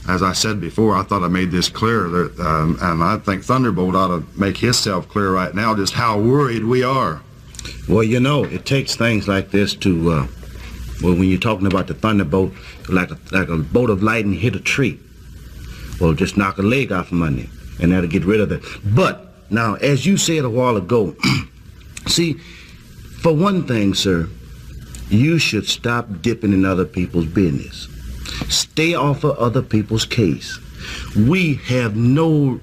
as I said before, I thought I made this clear, and I think Thunderbolt ought to make himself clear right now just how worried we are. Well, you know, it takes things like this to, well, when you're talking about the Thunderbolt, like a bolt of lightning hit a tree. Well, just knock a leg off from under, and that'll get rid of it. But, now, as you said a while ago, see, for one thing, sir, you should stop dipping in other people's business. Stay off of other people's case. We have no,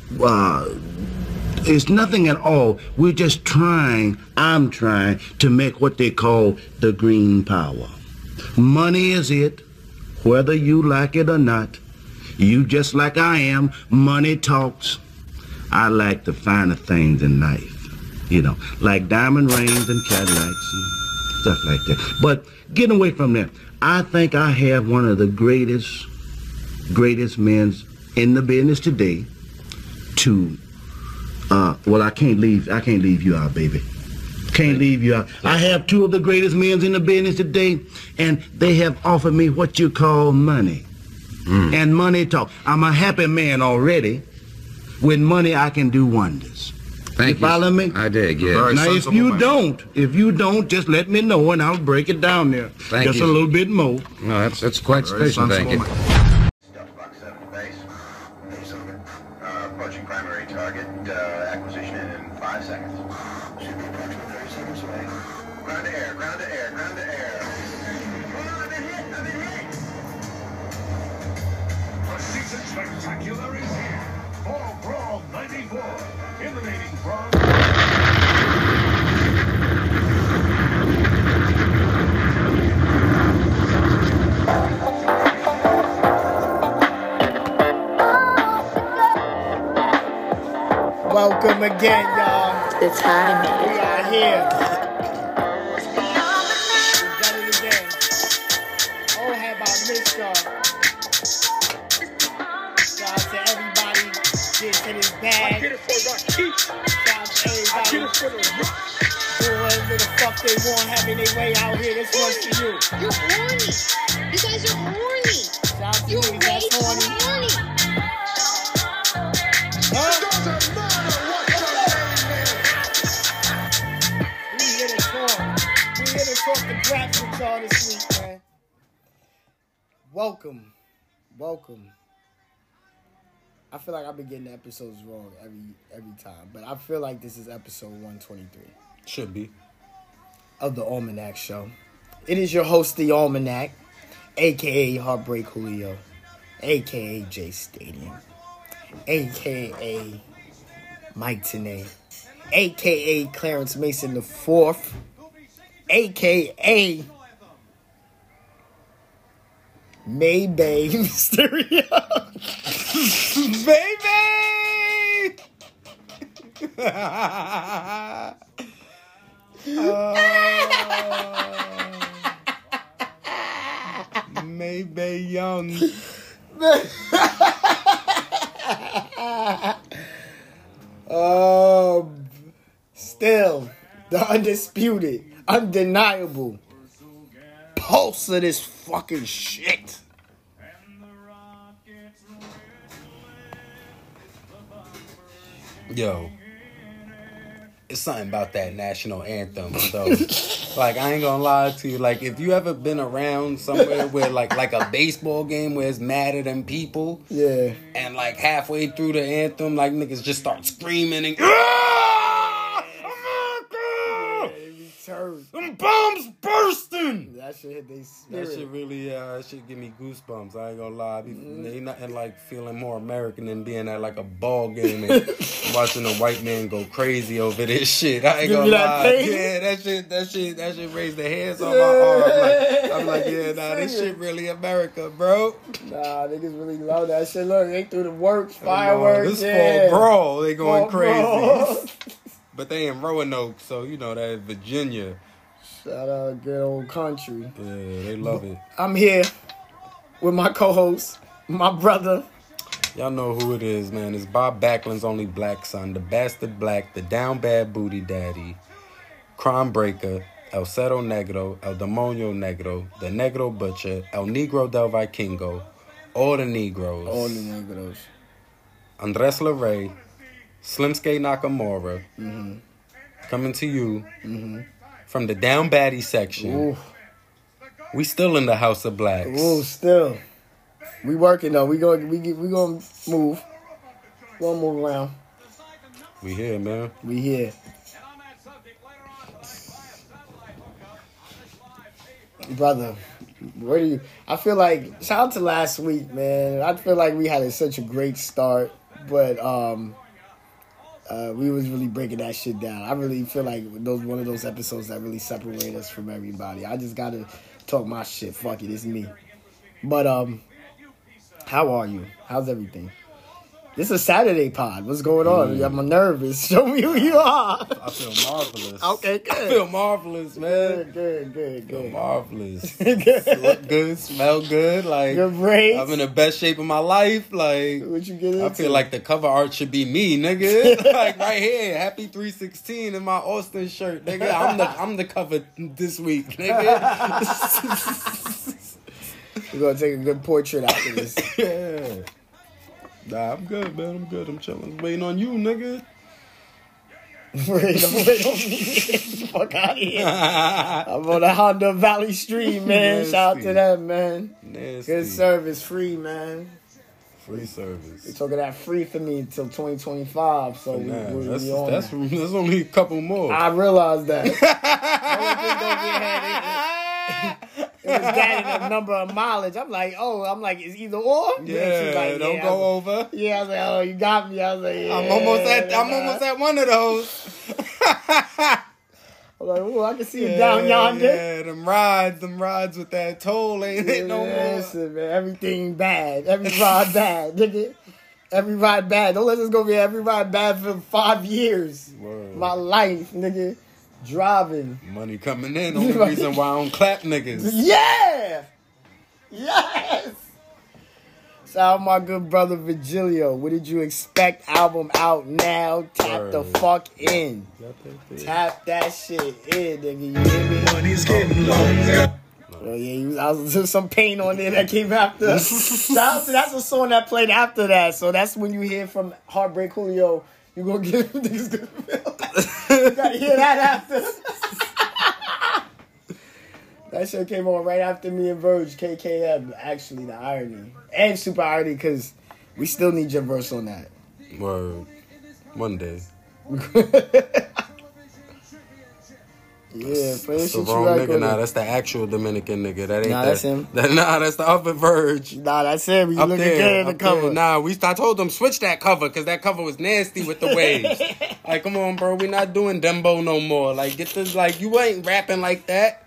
it's nothing at all. We're just I'm trying to make what they call the green power. Money is it, whether you like it or not. You just like I am, money talks. I like the finer things in life, you know, like diamond rings and Cadillacs and stuff like that. But getting away from that, I think I have one of the greatest men in the business today to, well, I can't leave you out, baby. Can't leave you out. I have two of the greatest men in the business today, and they have offered me what you call money. And money talk. I'm a happy man already. With money, I can do wonders. Thank you. Follow me? I did, yeah. Now, if you don't, just let me know and I'll break it down there. Thank just you. a little bit more. No, that's quite sufficient, thank you. Box 7 base. Approaching primary target. Acquisition in 5 seconds. Should be approximately 30 seconds away. Ground to air, ground to air, ground to air. Oh, I've been hit! The season spectacular is here. Fall Brawl 94. Emanating from... Welcome again, y'all. The time We are here. We've done it again. Oh, how about Mr. Shout out to everybody getting in his bag. Shout out to everybody doing whatever the fuck they want, having their way out here. This one's for you. You're horny. You guys are horny. Shout out to You're you, way that's too horny. horny. We here to talk. We here to talk the graps with y'all this week, man. Welcome. I feel like I've been getting the episodes wrong every time, but I feel like this is episode 123 Should be. of the Almanac Show. It is your host, the Almanac, a.k.a. Heartbreak Julio, a.k.a. J Stadium, a.k.a. Mike Tenay, a.k.a. Clarence Mason the Fourth, a.k.a. Maybay Mysterio. Baby! Maybay Young. Still, the undisputed, undeniable pulse of this fucking shit. Yo, it's something about that national anthem, though. Like, I ain't gonna lie to you. Like, if you ever been around somewhere where, like a baseball game where it's madder than people, Yeah. and, like, halfway through the anthem, like, niggas just start screaming and, "Ah! America! Turn. Them bombs bursting!" That shit hit they spirit. That shit really, that shit give me goosebumps. I ain't gonna lie. Ain't nothing like feeling more American than being at like a ball game and watching a white man go crazy over this shit. I ain't Give gonna me that lie. pain? Yeah, that shit raised the hairs on my arm. I'm like, yeah, nah, this shit really America, bro. Nah, niggas really love that shit. Look, they threw the works, fireworks. This yeah. fall brawl, they going Fall crazy. brawl. But they in Roanoke, so you know that Virginia. Shout out good old country. Yeah, they love it. I'm here with my co-host, my brother. Y'all know who it is, man. It's Bob Backlund's only black son, the bastard black, the down bad booty daddy, crime breaker, El Cero Negro, El Demonio Negro, the Negro Butcher, El Negro del Vikingo, all the Negroes. All the Negroes. Andres LeRae, Slimske Nakamura, coming to you from the Down Baddie section. Ooh. We still in the House of Blacks. Ooh, still. We working though. We gonna move. We gonna move around. We here, man. We here. Brother, where do you... I feel like... Shout out to last week, man. I feel like we had such a great start, but we was really breaking that shit down. I really feel like one of those episodes that really separate us from everybody. I just gotta talk my shit. Fuck it, it's me. But how are you? How's everything? This is a Saturday pod. What's going on? I'm nervous. Show me who you are. I feel marvelous. Okay, good. I feel marvelous, man. Good. Feel marvelous. Good. Look good, smell good. Like, Good braids. I'm in the best shape of my life. Like, What you get into? I feel like the cover art should be me, nigga. Like right here, Happy 316 in my Austin shirt, nigga. I'm the cover this week, nigga. We're gonna take a good portrait after this. Yeah. Nah, I'm good, man. I'm good. I'm chilling. Waiting on you, nigga. Wait on me. Get the fuck out of here. I'm on the Honda Valley Stream, man. Nasty. Shout out to them, man. Nasty. Good service, free, man. Free They service. talking that free for me until 2025, so we Nah, on that's that. only a couple more. I realized that. It was that in a number of mileage. I'm like, it's either or. Yeah, She's like, don't go over. Yeah, I was like, oh, you got me. I was like, yeah. I'm almost at one of those. I'm like, oh, I can see it down yonder. Yeah, them rides with that toll ain't it no more. Listen, man, everything bad. Every ride bad, nigga. Every ride bad. Don't let this go be every ride bad for 5 years. Word. My life, nigga. Driving. Money coming in. Only reason why I don't clap niggas. Yeah! Yes! Shout out my good brother Virgilio. What did you expect? Album out now. Tap the fuck in. Tap that shit in, nigga. You hear me? Money's getting longer. Oh yeah, there's some pain on there that came after. Shout out to, that's a song that played after that. So that's when you hear from Heartbreak Julio. You gonna give him niggas good feel. You gotta hear that after. That shit came on right after me and Verge, KKM. Actually, the irony. And super irony, because we still need your verse on that. Word. One day. Yeah, for That's the wrong nigga. Nah, that's the actual Dominican nigga. That ain't that's him. That's the other Verge. Nah, that's him. You looking good in the cover. There. Nah, I told them switch that cover because that cover was nasty with the waves. Like, come on, bro. We not doing Dembo no more. Like, get this. Like, you ain't rapping like that.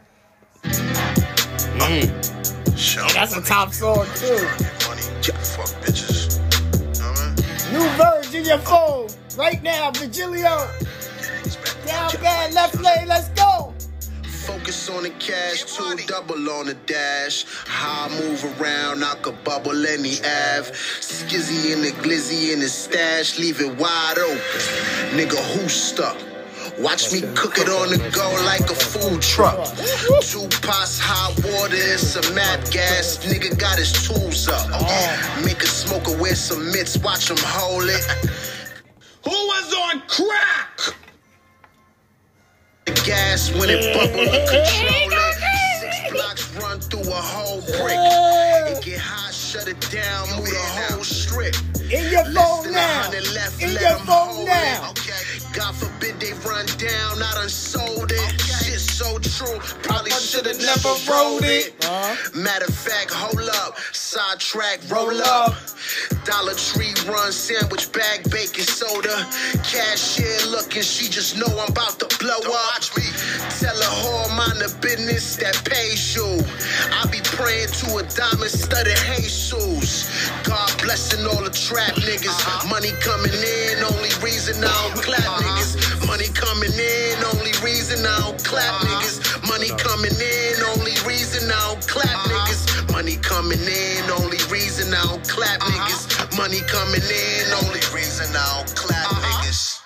That's a top song too. Fuck bitches. New Verge in your phone right now, Virgilio. Down bad, left lane, let's go. Focus on the cash, 2 double on the dash. How I move around, I could bubble any Ave. Skizzy in the glizzy in the stash, leave it wide open. Nigga, who stuck? Watch me cook it on the go like a food truck. 2 pots, hot water, and some map gas. Nigga got his tools up. Make a smoker wear some mitts, watch him hold it. Who was on crack? Gas when it bubble the controller. 6 blocks run through a whole brick. It get hot, shut it down, move the whole strip. In your phone now. In your phone now. God forbid they run down, I done sold it. Shit so true, probably should've never wrote it. Matter of fact, hold up, sidetrack, roll up. Dollar Tree run, sandwich bag, baking soda. Cashier looking, she just know I'm about to blow up. Watch me. Tell her whore mind the business that pays you. I be praying to a diamond studded Jesus. God blessing all the trap niggas. Money coming in, only reason I don't clap niggas. Money coming in, only reason I don't clap niggas. Money coming in, only reason I don't clap niggas. Money coming in, only reason I don't clap niggas. Money coming in, only reason I don't clap niggas.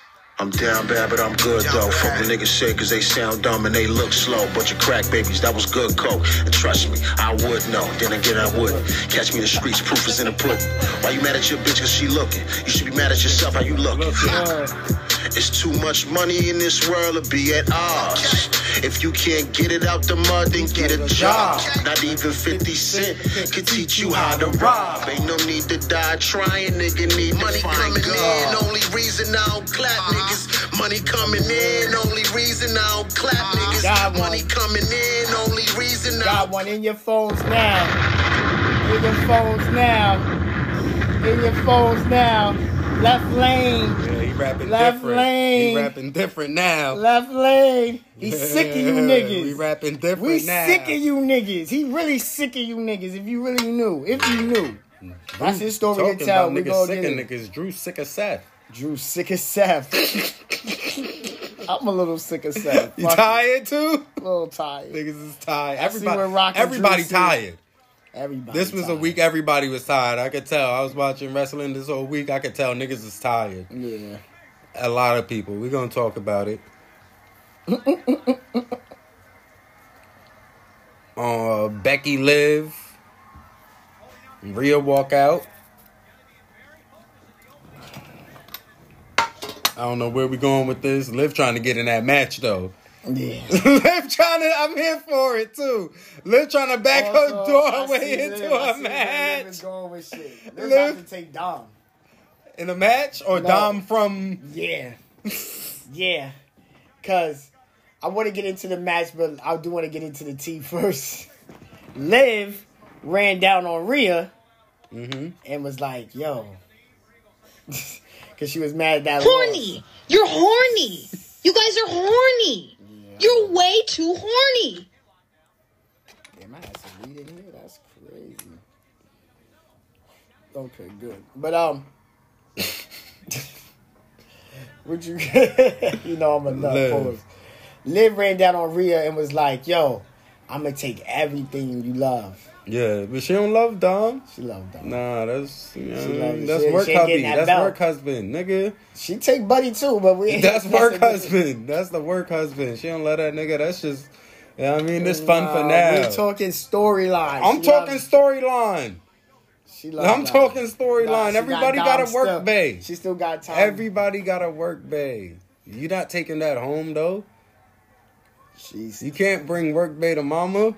I'm down bad, but I'm good though. Fuck what niggas say, cause they sound dumb and they look slow. Bunch of crack babies, that was good coke. And trust me, I would know. Then again, I wouldn't. Catch me in the streets, proof is in the pudding. Why you mad at your bitch, cause she looking? You should be mad at yourself, how you looking? It's too much money in this world to be at odds. If you can't get it out the mud, then get a job. Not even 50 Cent can teach you how to rob. Ain't no need to die trying, nigga. Need money coming in. Only reason I don't clap, niggas. Money coming in. Only reason I don't clap, niggas. Money coming in. Only reason I got one in your phones now. In your phones now. In your phones now. Left lane. Yeah, he rapping Left different. lane. He rapping different now. Left lane. He's sick of you niggas. We rapping different We now. sick of you niggas. He really sick of you niggas. If you really knew. If you knew. That's his story to Talking tell. about We niggas go sick get of it. niggas. Drew sick of Seth. Drew sick of Seth. I'm a little sick of Seth. You Fuck tired too? it. A little tired. Niggas is tired. I see where Rock and Everybody Drew tired. Everybody This was a tired. week everybody was tired. I could tell. I was watching wrestling this whole week. I could tell niggas is tired. Yeah. A lot of people. We're going to talk about it. Becky Liv. Rhea walk out. I don't know where we going with this. Liv trying to get in that match though. Yeah. Liv trying to, I'm here for it too. Liv trying to back her doorway into a Liv match. is going with shit. Liv- Liv about to take Dom. In a match? Or No. Dom from... Yeah. Yeah. Because I want to get into the match, but I do want to get into the tea first. Liv ran down on Rhea and was like, yo. Because she was mad at that Horny. You're horny. You guys are horny. You're way too horny. Damn, I had some weed in here. That's crazy. Okay, good. But, would you, you know I'm a nut. Liv. Pause. Liv ran down on Rhea and was like, yo, I'm going to take everything you love. Yeah, but she don't love Dom. She loved Dom. Nah, that's loves- that's she work ain't hubby. getting that That's belt. work husband, nigga. She take Buddy too, but we ain't. That's work husband. That's the work husband. She don't love that nigga. That's just, you know what I mean? This fun for now. We talking storyline. I'm talking storyline. I'm talking storyline. Everybody got a work bay. She still got time. Everybody got a work bay. You not taking that home though. She's You can't bring work bay to mama.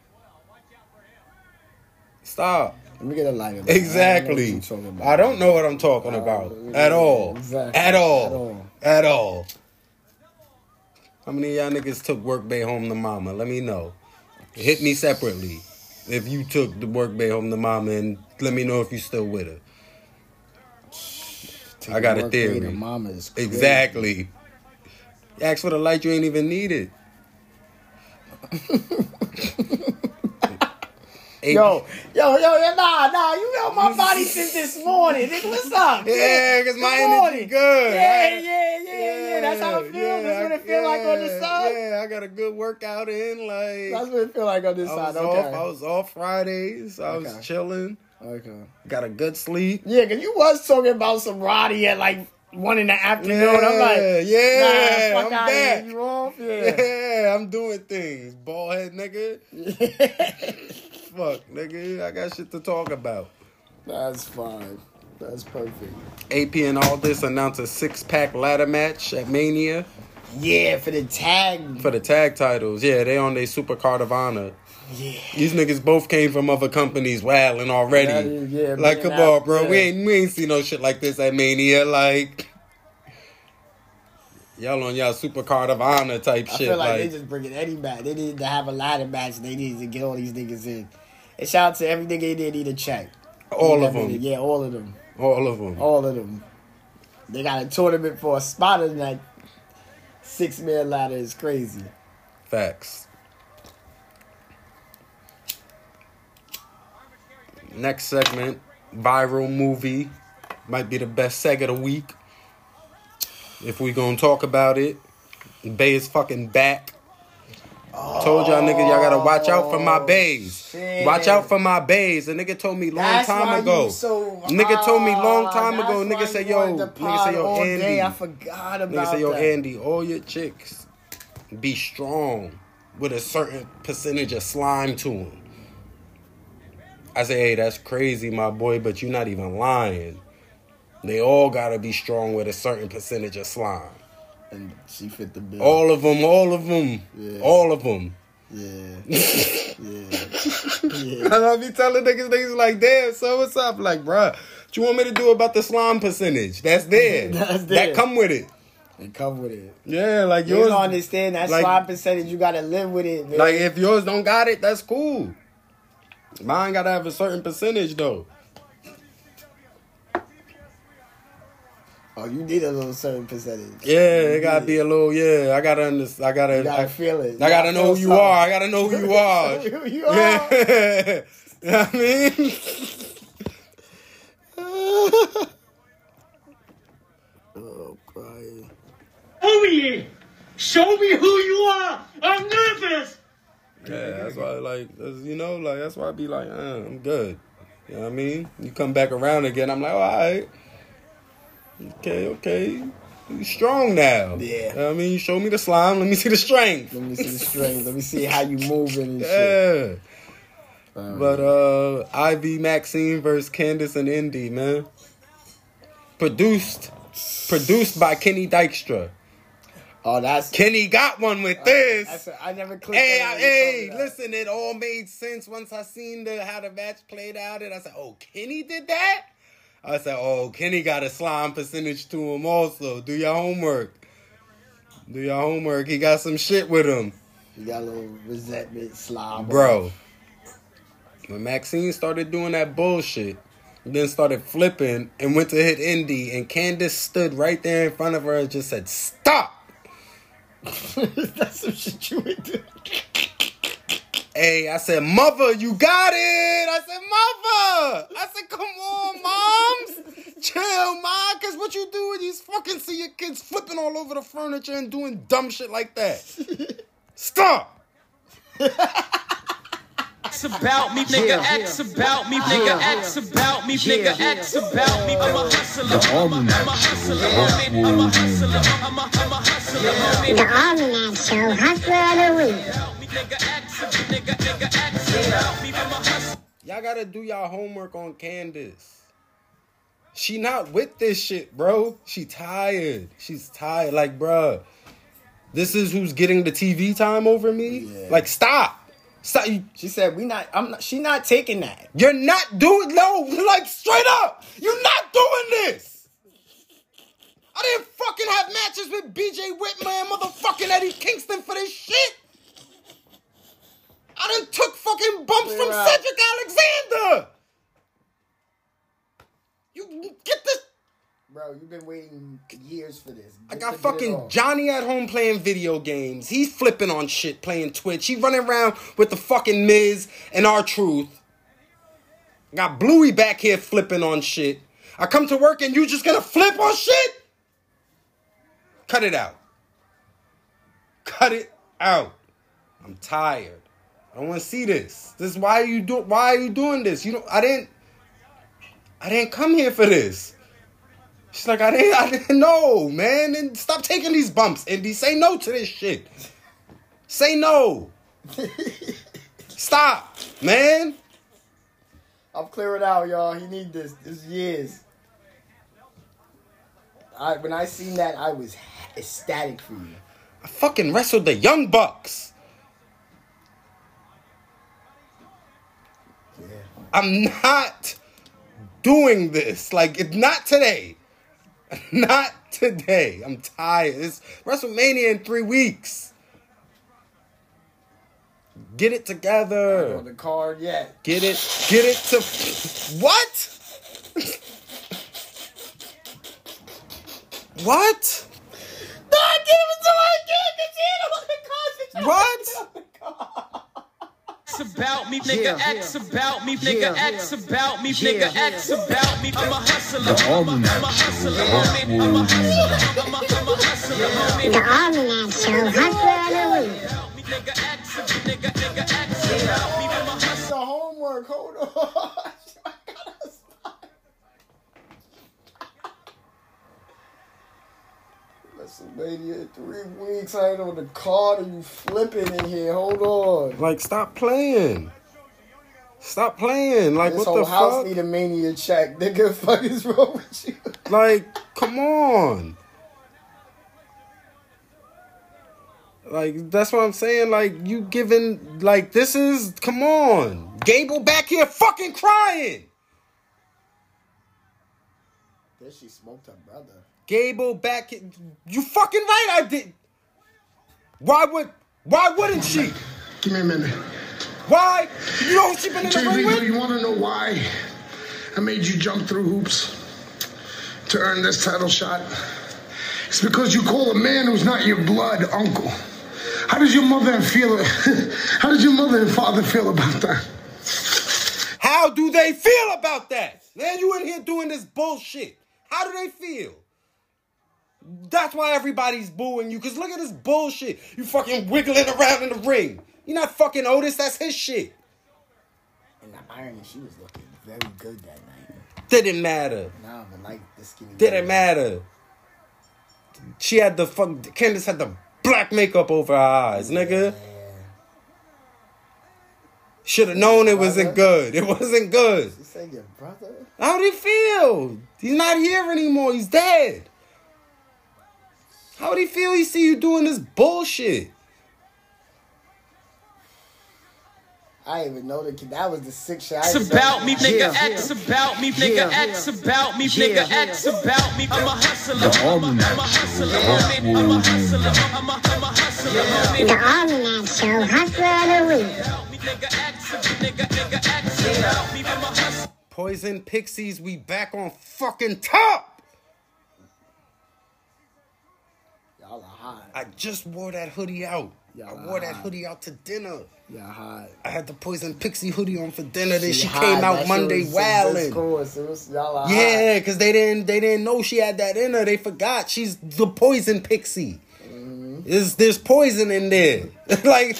Stop. Let me get a lighter. Exactly. I don't know what I'm talking about at all. Exactly. At all. At all. How many of y'all niggas took work bay home to mama? Let me know. Hit me separately if you took the work bay home to mama, and let me know if you still with her. I got a theory. Mama is crazy. Exactly. You ask for the light you ain't even needed. Yo, nah, you know my body since this morning. Nigga, what's up? Yeah, because my Good energy morning. good. Yeah. That's how it feels. That's what it feel like on this side. Yeah, I got a good workout in. Like That's what it feel like on this side. Okay. I was off Fridays. I was chilling. Okay. Got a good sleep. Yeah, because you was talking about some Roddy at like 1 in the afternoon. I'm like, yeah, nah, fuck I'm out back. You off? Yeah. Yeah, I'm doing things. Bald head nigga. Fuck, nigga. I got shit to talk about. That's fine. That's perfect. AP and all this announced a 6-pack ladder match at Mania Yeah, for the tag. for the tag titles. Yeah, they on their Super Card of Honor. Yeah. These niggas both came from other companies wilding already. Yeah, like, come being on, out, bro. yeah. We ain't see no shit like this at Mania. Like, y'all on y'all Super Card of Honor type I shit. feel like they just bringing Eddie back. They needed to have a ladder match. They needed to get all these niggas in. And shout out to every nigga they need a check. all of them. Yeah, all of them. All of them. All of them. They got a tournament for a spot in that 6-man ladder. Is crazy. Facts. Next segment, viral movie. Might be the best seg of the week. If we gonna talk about it. Bay is fucking back. Told y'all niggas, y'all gotta watch out for my bays. Shit. Watch out for my bays. The nigga told me long time ago. Nigga told me long time ago. Nigga say, yo, Andy. I forgot about that. Nigga say, yo, Andy, all your chicks be strong with a certain percentage of slime to them. I say, hey, that's crazy, my boy, but you're not even lying. They all gotta be strong with a certain percentage of slime. And she fit the bill. All of them. Yeah. All of them. Yeah. I be telling niggas like, damn, so what's up? Like, bruh, what you want me to do about the slime percentage? That's there. That come with it. And come with it. Yeah, like You yours. don't understand that like, slime percentage. You gotta live with it, man. Like, if yours don't got it, that's cool. Mine gotta have a certain percentage, though. Oh, you need a little certain percentage. Yeah, it gotta be a little. Yeah, I gotta understand. You gotta feel it. I gotta know who you are. I gotta know who you are. Who you are. Yeah. You know what I mean? Oh, crying. Over here! Show me who you are! I'm nervous! Yeah, that's why, that's why I be like, I'm good. You know what I mean? You come back around again, I'm like, all right. Okay. You strong now. Yeah. You know what I mean? You show me the slime, let me see the strength. Let me see the strength. Let me see how you moving and shit. Yeah. But Ivy Maxine versus Candace and Indy, man. Produced by Kenny Dykstra. Oh, that's Kenny got one with this. I never clicked. Hey, listen, it all made sense once I seen how the match played out. And I said, oh, Kenny did that? I said, oh, Kenny got a slime percentage to him also. Do your homework. He got some shit with him. You got a little resentment slime. Bro, when Maxine started doing that bullshit, then started flipping and went to hit Indy, and Candace stood right there in front of her and just said, stop. That's some shit you would do. Hey, I said, mother, you got it. I said, come on, moms. Chill, ma, because what you do is you fucking see your kids flipping all over the furniture and doing dumb shit like that. Stop. X about me, nigga. X about me, nigga. X about me, nigga. X about me. I'm a hustler. I'm a hustler. I'm a hustler. I'm a hustler. The Almanac Show, Hustler of the Week. Y'all gotta do y'all homework on Candace. She not with this shit, bro. She tired. She's tired. Like, bro, this is who's getting the TV time over me? Yeah. Like, stop. She said, she not taking that. You're not doing, no, like, straight up. You're not doing this. I didn't fucking have matches with BJ Whitman, motherfucking Eddie Kingston for this shit. I done took fucking bumps from Cedric Alexander. You get this. Bro, you've been waiting years for this. I got fucking Johnny at home playing video games. He's flipping on shit, playing Twitch. He running around with the fucking Miz and R-Truth. I got Bluey back here flipping on shit. I come to work and you just gonna flip on shit? Cut it out. Cut it out. I'm tired. I don't want to see this. Why are you doing this? I didn't come here for this. She's like, I didn't know, man. And stop taking these bumps, Indy. Say no to this shit. Say no. Stop, man. I'm clearing out, y'all. He need this. This is years. When I seen that, I was ecstatic for you. I fucking wrestled the Young Bucks. Yeah. I'm not doing this. Like, it's not today. Not today. I'm tired. It's WrestleMania in 3 weeks. Get it together. Not on the card yet. Get it to... What? What? No, give it to my kid. On the card. What? X about me, nigga. X about me, nigga. X about me, nigga. X about me. I'm a hustler. I'm a hustler. I'm a hustler. I'm a hustler. The Almanac Show, Hustler of the Week. nigga ask about me. I'm a hustler. It's the homework. Hold on. WrestleMania in 3 weeks. I ain't on the card and you flipping in here. Hold on. Like, stop playing. Stop playing. Like, This what the whole house fuck? need a Mania check. Nigga, fuck is wrong with you? Like, come on. Like, that's what I'm saying. Like, you giving, like, this is, come on. Gable back here fucking crying. Then she smoked her brother. Gable back, you fucking right I did. Why wouldn't she? Give me a minute. Why? You know who she been in the ring with? Do you want to know why I made you jump through hoops to earn this title shot? It's because you call a man who's not your blood uncle. How does your mother and father feel about that? How do they feel about that? Man, you in here doing this bullshit. How do they feel? That's why everybody's booing you, because look at this bullshit. You fucking wiggling around in the ring. You're not fucking Otis, that's his shit. And the irony, she was looking very good that night. Didn't matter. Nah, but like the skinny. Didn't matter. She had the Candice had the black makeup over her eyes, nigga. Should have known it wasn't good. It wasn't good. You say your brother? How do he feel? He's not here anymore. He's dead. How would he feel he see you doing this bullshit? I didn't even know that was the sick shit. X about me, nigga. X about me, nigga. X about me, nigga. X about me. I'm a hustler. I'm a hustler. I'm a hustler. I'm a hustler. The Almanac Show, Hustler of the Week. Poison Pixies, we back on fucking top. Y'all are hot. I just wore that hoodie out. I wore that hoodie out to dinner. Y'all hot. I had the Poison Pixie hoodie on for dinner. Then she hot. came out That Monday shit was wilding. Y'all are Yeah, because they didn't know she had that in her. They forgot she's the Poison Pixie. Mm-hmm. There's poison in there. Like,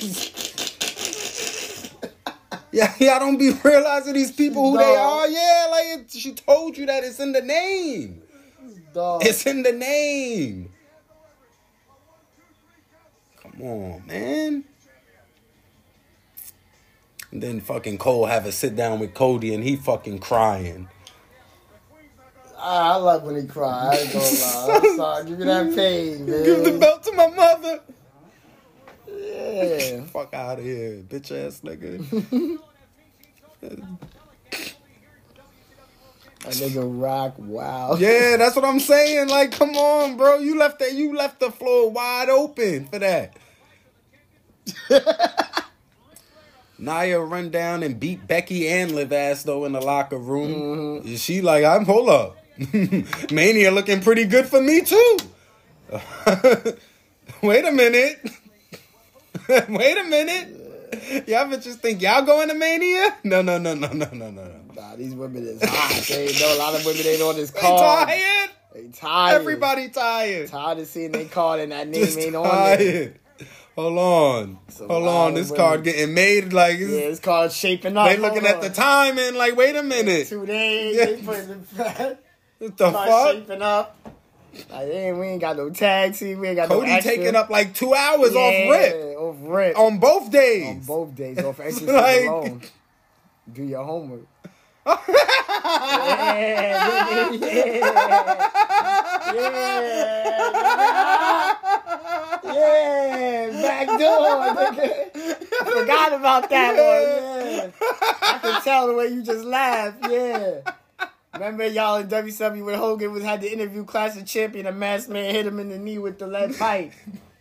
y'all don't be realizing these people who they are. Yeah, like she told you that it's in the name. It's in the name. Come on, man. And then fucking Cole have a sit down with Cody and he fucking crying. I love when he cry. I ain't gonna lie. I'm sorry. Give me that pain, man. Give the belt to my mother. Yeah. Fuck out of here, bitch ass nigga. That nigga rock, wow. Yeah, that's what I'm saying. Like, come on, bro. You left the floor wide open for that. Nia run down and beat Becky and Liv ass though in the locker room. Mm-hmm. She like, hold up. Mania looking pretty good for me too. Wait a minute. Wait a minute. Y'all bitches think y'all going to Mania? No. Nah, these women is hot. They know a lot of women ain't on this card. They tired. Everybody tired. Tired of seeing they card and that name Just ain't tired. on there. Hold on. This card getting made like... Yeah, this card shaping up. They looking at the time and like, wait a minute. 2 days. Yeah. They putting the What the fuck? shaping up. Like, we ain't got no taxi. We ain't got Cody no extra. taking up like 2 hours off rip. On both days. On both days. Off extra Like- alone. Do your homework. Yeah, back door, nigga. Forgot about that one. Yeah, I can tell the way you just laughed. Yeah, remember y'all in WCW when Hogan had the interview Clash of Champion, a masked man hit him in the knee with the lead pipe.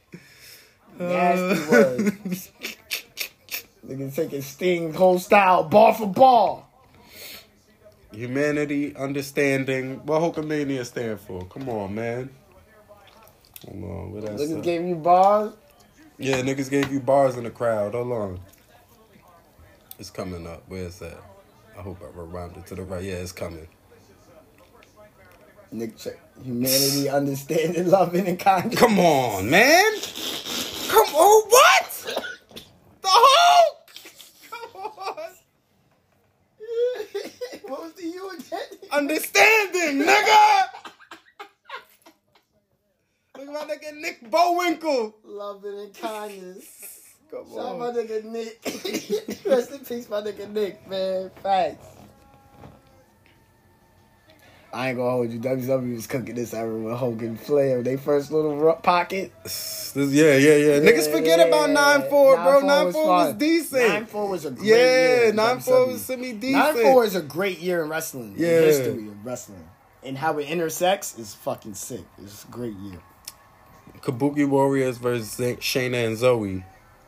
Nasty words. Nigga taking Sting whole style, ball for ball. Humanity, understanding. What Hulkamania stand for? Come on, man. Hold on. What that Niggas gave you bars? Yeah, niggas gave you bars in the crowd. Hold on. It's coming up. Where is that? I hope I rewound it to the right. Yeah, it's coming. Nick check. Humanity, understanding, loving, and kindness. Come on, man. Come on. What? The King, nigga. Look at my nigga Nick Bowinkle. Love it and kindness. Come Shout out on. my nigga Nick. Rest in peace, my nigga Nick, man. Facts. I ain't gonna hold you. WWE was cooking this era with Hogan Flair. They first little pocket. Yeah. Niggas forget about 9-4, bro. 9-4 was decent. 9-4 was a great year. Yeah, 9-4 was semi-decent. 9-4 is a great year in wrestling. Yeah. In history of wrestling. And how it intersects is fucking sick. It's a great year. Kabuki Warriors versus Shayna and Zoe.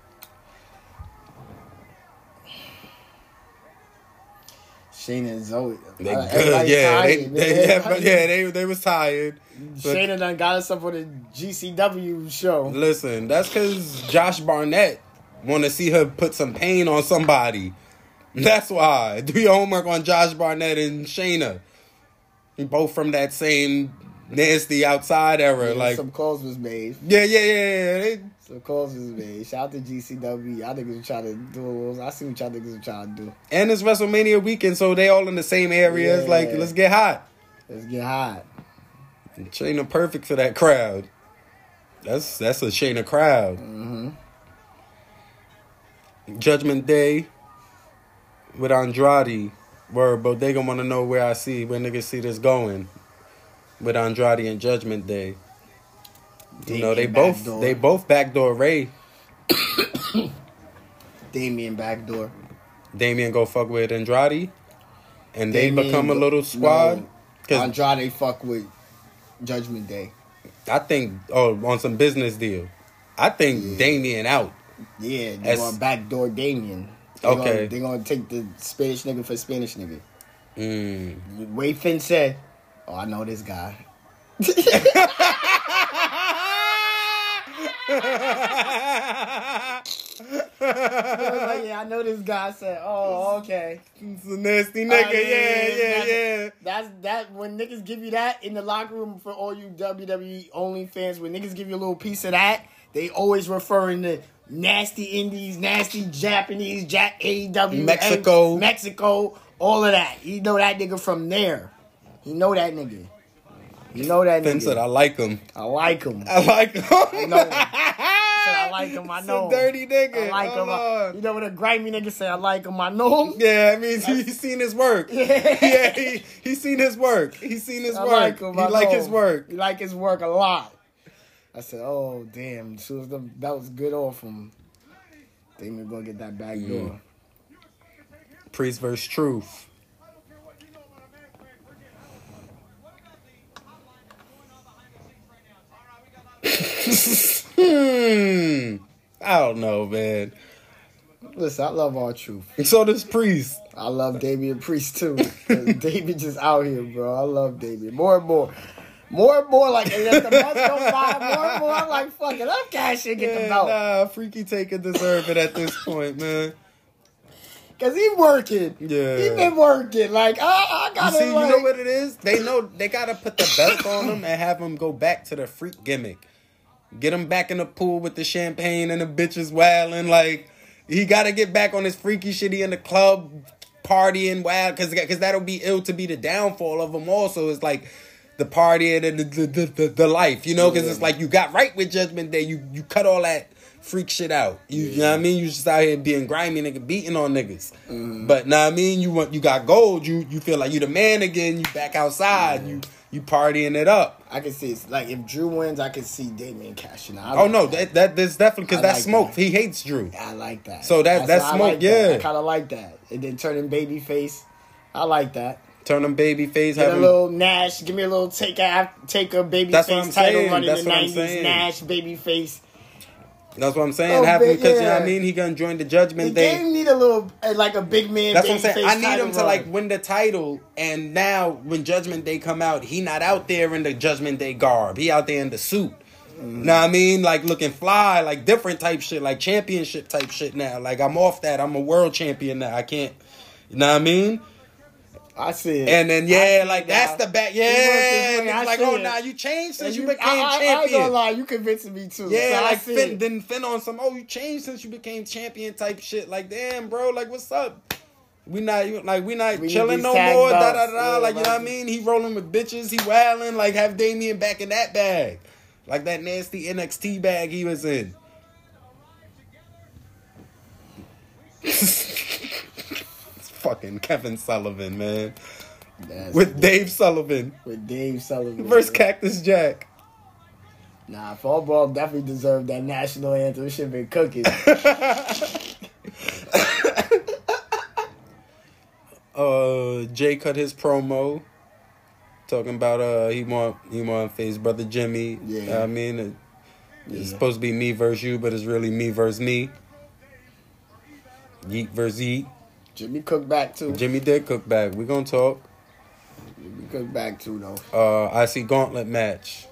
Shayna and Zoe. They good, yeah. They was tired. Shayna done got us up on the GCW show. Listen, that's because Josh Barnett want to see her put some pain on somebody. That's why. Do your homework on Josh Barnett and Shayna. Both from that same nasty outside era. Yeah, like some calls was made. Yeah. Some calls was made. Shout out to GCW. Y'all niggas were trying to do. I see what y'all niggas were trying to do. And it's WrestleMania weekend, so they all in the same areas. Yeah. Like, let's get hot. Let's get hot. And Shayna perfect for that crowd. That's a Shayna crowd. Mm-hmm. Judgment Day with Andrade. Word, but they gonna want to know where niggas see this going with Andrade and Judgment Day. You know, they both backdoor Ray. Damien backdoor. Damien go fuck with Andrade, and they Damien become a little squad. No, Andrade fuck with Judgment Day. I think on some business deal. I think Damien out. Yeah, they're gonna backdoor Damien. They're gonna take the Spanish nigga for Spanish nigga. Wade Finn said, "Oh, I know this guy." I know this guy. I said, "Oh, okay." It's a nasty nigga. Yeah. That's when niggas give you that in the locker room for all you WWE only fans. When niggas give you a little piece of that, they always referring to nasty indies, nasty Japanese, AEW, Mexico, all of that. You know that nigga from there. You know that nigga. Finn said, I like him. I like him. I like him. I know him. Said, I like him. I know him. Dirty nigga. I like him. You know when a grimy nigga say, I like him. I know him. Yeah, I mean, he's seen his work. Yeah, he's seen his work. He's seen his work. Like him. He like his work. He like his work a lot. I said, oh, damn. That was good off him. They were going to get that back door. Priest versus Truth. I don't know, man. Listen, I love R-Truth. And so does Priest. I love Damian Priest too. Damian just out here, bro. I love Damian. More and more, like as the months go by, more and more, I'm like, fuck it, I'm cashing, get the belt. Nah, Freaky Taker deserve it at this point, man. Cause he working. Yeah. He been working. Like, I gotta you know what it is? They know they gotta put the belt on him and have him go back to the freak gimmick. Get him back in the pool with the champagne and the bitches wailing. Like, he gotta get back on his freaky shit. He in the club partying wild, cause that'll be ill to be the downfall of him. Also, it's like the party and the life, you know, because it's like you got right with Judgment Day. You cut all that freak shit out. You know what I mean? You just out here being grimy, nigga, beating on niggas. But know what I mean? You got gold. You feel like you the man again. You back outside. You partying it up. I can see it's like if Drew wins, I can see Damien cashing out. That's definitely because that's like smoke. He hates Drew. I like that. So that's smoke. Like yeah, that. I kind of like that. And then turn him babyface. I like that. Turn him babyface. Get a little Nash. Give me a little take a babyface title run in the 90s. Nash babyface. That's what I'm saying. Have him because you know what I mean. He gonna join the Judgment Day. They need a little like a big man. That's what I'm saying. I need him to run. like win the title. And now when Judgment Day come out, he not out there in the Judgment Day garb. He out there in the suit. Know what I mean? Like looking fly, like different type shit, like championship type shit now. Like I'm off that. I'm a world champion now. I can't. You know what I mean? I see it. And then that's the back. Yeah, and it's like, oh nah, you changed since you became champion. I ain't gonna lie, you convincing me too. Yeah, so like Finn on some. Oh, you changed since you became champion type shit. Like damn, bro, like what's up? We not We need chilling these no tag more. belts. Da da da. Yeah, Like you know like- what I mean? He rolling with bitches. He wilding. Like have Damian back in that bag, like that nasty NXT bag he was in. It's fucking Kevin Sullivan, man. With Dave Sullivan. With Dave Sullivan. Versus Cactus Jack. Nah, Fall Brawl definitely deserved that national anthem. Should have been cooking. Jay cut his promo talking about he want to face brother Jimmy. Yeah. I mean it's supposed to be me versus you, but it's really me versus me. Yeet versus Yeet. Jimmy cooked back too. Jimmy did cook back. We gonna talk. Jimmy cooked back too though. I see gauntlet match.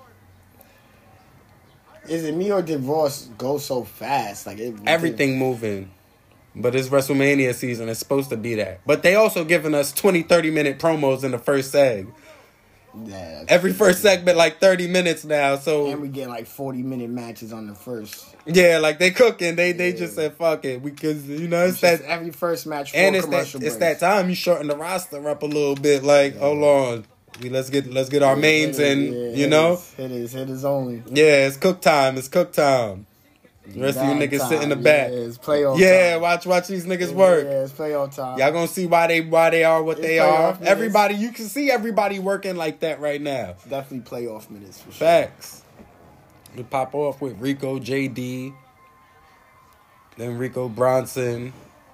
Is it me or did Ross go so fast? Like Everything moving. But it's WrestleMania season. It's supposed to be that. But they also giving us 20, 30-minute promos in the first seg. Yeah, every first segment like 30 minutes now. So and we get like 40-minute matches on the first. Yeah, like they cooking. They just said fuck it because you know it's that every first match. And it's that time you shorten the roster up a little bit. Like hold on, let's get our mains in. You know, it is only. Yeah, it's cook time. It's cook time. The rest of you niggas sit in the back. Yeah, it's playoff time. Watch these niggas work. Yeah, it's playoff time. Y'all gonna see why they are what they are. Everybody, you can see everybody working like that right now. It's definitely playoff minutes for sure. Facts. We pop off with Rico JD, then Rico Bronson.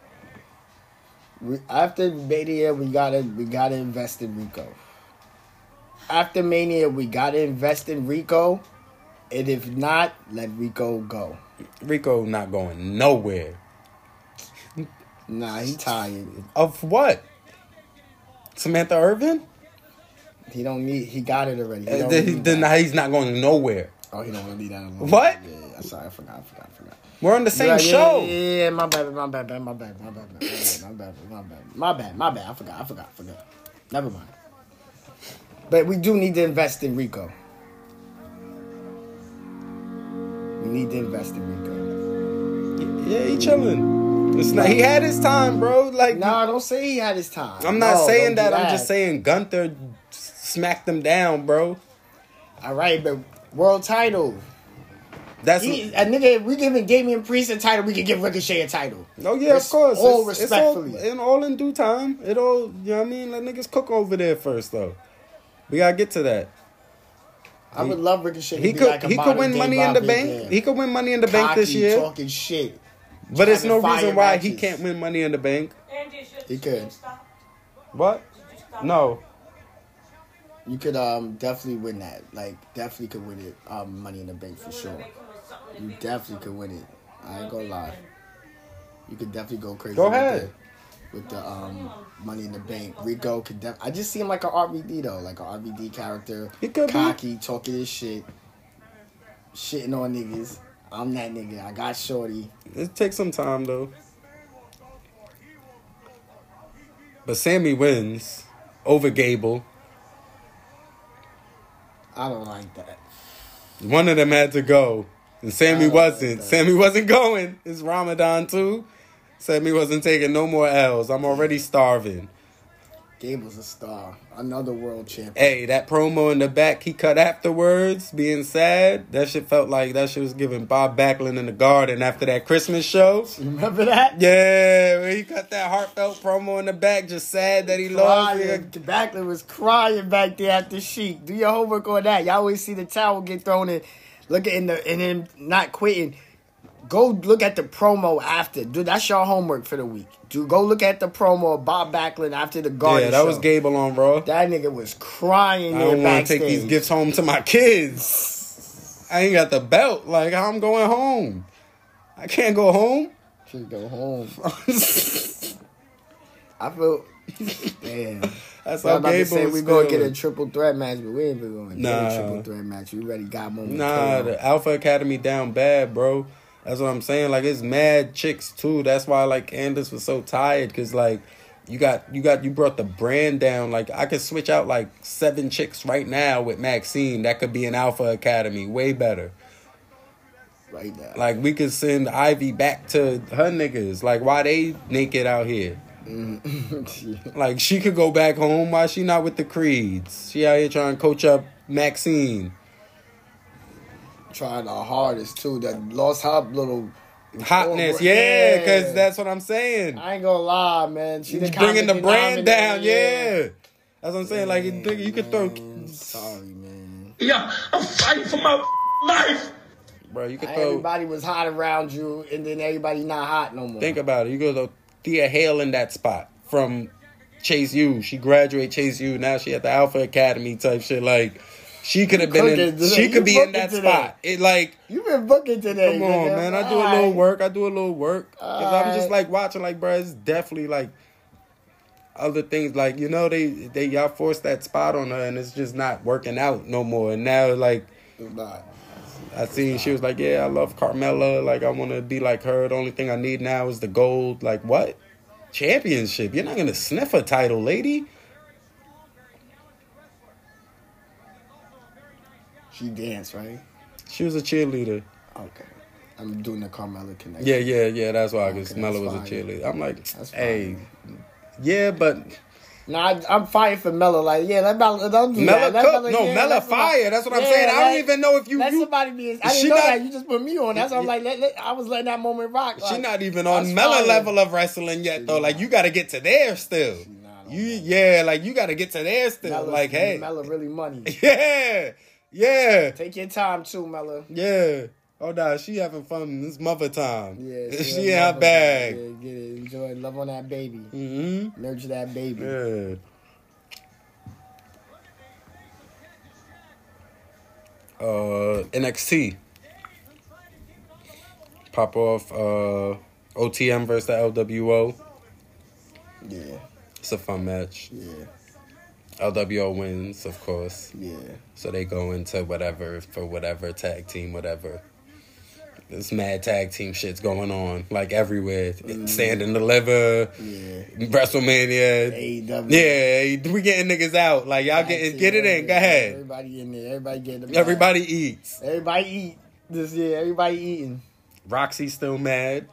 After Mania, we gotta invest in Rico. After Mania, we gotta invest in Rico, and if not, let Rico go. Rico not going nowhere. Nah, he tired. Of what? Samantha Irvin? He don't need. He got it already. He's not going nowhere. Oh, he don't want to leave that alone. What? Yeah, sorry, I forgot. We're on the same show. Yeah, my bad. My bad. I forgot. Never mind. But we do need to invest in Rico. We need to invest in Rico. Yeah, he chilling. It's not. He had his time, bro. Like, no, don't say he had his time. I'm not saying that. I'm just saying Gunther smacked him down, bro. All right, but world title. That's a nigga. If we giving Damian Priest a title, we can give Ricochet a title. Oh yeah, of course. All respectfully, it's all in due time. It all, you know what I mean. Let niggas cook over there first, though. We gotta get to that. I would love Ricochet. He could win Money in the Bank. He could win Money in the Bank this year. Talking shit. But there's no reason why he can't win Money in the Bank. He could. What? No. You could definitely win that. Like definitely could win it. Money in the Bank for sure. You definitely could win it. I ain't gonna lie. You could definitely go crazy. Go ahead. With the Money in the Bank. Rico could I just see him like an RVD though. Like an RVD character. He could cocky, talking his shit. Shitting on niggas. I'm that nigga. I got shorty. It takes some time though. But Sammy wins over Gable. I don't like that. One of them had to go. And Sammy wasn't. Sammy wasn't going. It's Ramadan too. Sammy wasn't taking no more L's. I'm already starving. Gable's a star. Another world champion. Hey, that promo in the back he cut afterwards, being sad, that shit felt like that shit was giving Bob Backlund in the Garden after that Christmas show. Remember that? Yeah, when he cut that heartfelt promo in the back, just sad that he lost. Backlund was crying back there at the Sheik. Do your homework on that. Y'all always see the towel get thrown in. Look at and him not quitting. Go look at the promo after. Dude, that's your homework for the week. Dude, go look at the promo of Bob Backlund after the Garden show. Yeah, that show. was Gable on Raw. That nigga was crying there backstage. I don't want to take these gifts home to my kids. I ain't got the belt. Like, how I'm going home? I can't go home. Can't go home. I feel... Damn. That's how Gable was we're going to get a triple threat match, but we ain't even going to get a triple threat match. We already got momentum. Nah, the Alpha Academy down bad, bro. That's what I'm saying. Like, it's mad chicks too. That's why like Candace was so tired, because like you brought the brand down. Like, I could switch out like 7 chicks right now with Maxine. That could be an Alpha Academy, way better. Right now. Like, we could send Ivy back to her niggas. Like, why they naked out here? Like, she could go back home. Why she not with the Creeds? She out here trying to coach up Maxine. Trying the hardest, too. That lost her little... Hotness, yeah, because that's what I'm saying. I ain't gonna lie, man. She's bringing the brand down, yeah. That's what I'm saying. Like, you could throw... Sorry, man. Yeah, I'm fighting for my life. Bro, you could throw... Everybody was hot around you, and then everybody not hot no more. Think about it. You go to Thea Hale in that spot from Chase U. She graduated Chase U. Now she at the Alpha Academy type shit. Like, she could have been in... She could be in that spot. It like... You been booking today. Come on, man. I do a little work. Because I'm just like watching, like, bro, it's definitely like other things. Like, you know, y'all forced that spot on her and it's just not working out no more. And now, like, I seen she was like, yeah, I love Carmella. Like, I want to be like her. The only thing I need now is the gold. Like, what? Championship. You're not going to sniff a title, lady. She danced, right? She was a cheerleader. Okay. I'm doing the Carmella connection. Yeah. That's why, because Mella was a cheerleader. I'm like, hey, yeah, but... Nah, I'm fighting for Mella. Like, yeah, don't do Mella that. cook. No, Mella fire. That's what I'm saying. I don't even know if you... somebody be... I didn't know that. You just put me on. That's why I'm like, I was letting that moment rock. Like, she not even on Mella level of wrestling yet, though. Like, you got to get to there still. You got to get to there still. Mella's, like, hey. Mella really money. Yeah. Take your time, too, Mella. Yeah. Oh, nah, she having fun. It's mother time. Yeah. She in her bag. Yeah, get it. Enjoy. Love on that baby. Mm-hmm. Nurture that baby. Yeah. NXT. Pop off OTM versus the LWO. Yeah. It's a fun match. Yeah. LWO wins, of course. Yeah. So they go into whatever tag team, whatever. There's mad tag team shit's going on, like everywhere. Stand and Deliver, WrestleMania. AEW. Yeah, we getting niggas out. Like, y'all get it in. Go ahead. Everybody in there. Everybody getting them. Everybody eats. Everybody eat this year. Everybody eating. Roxy's still mad.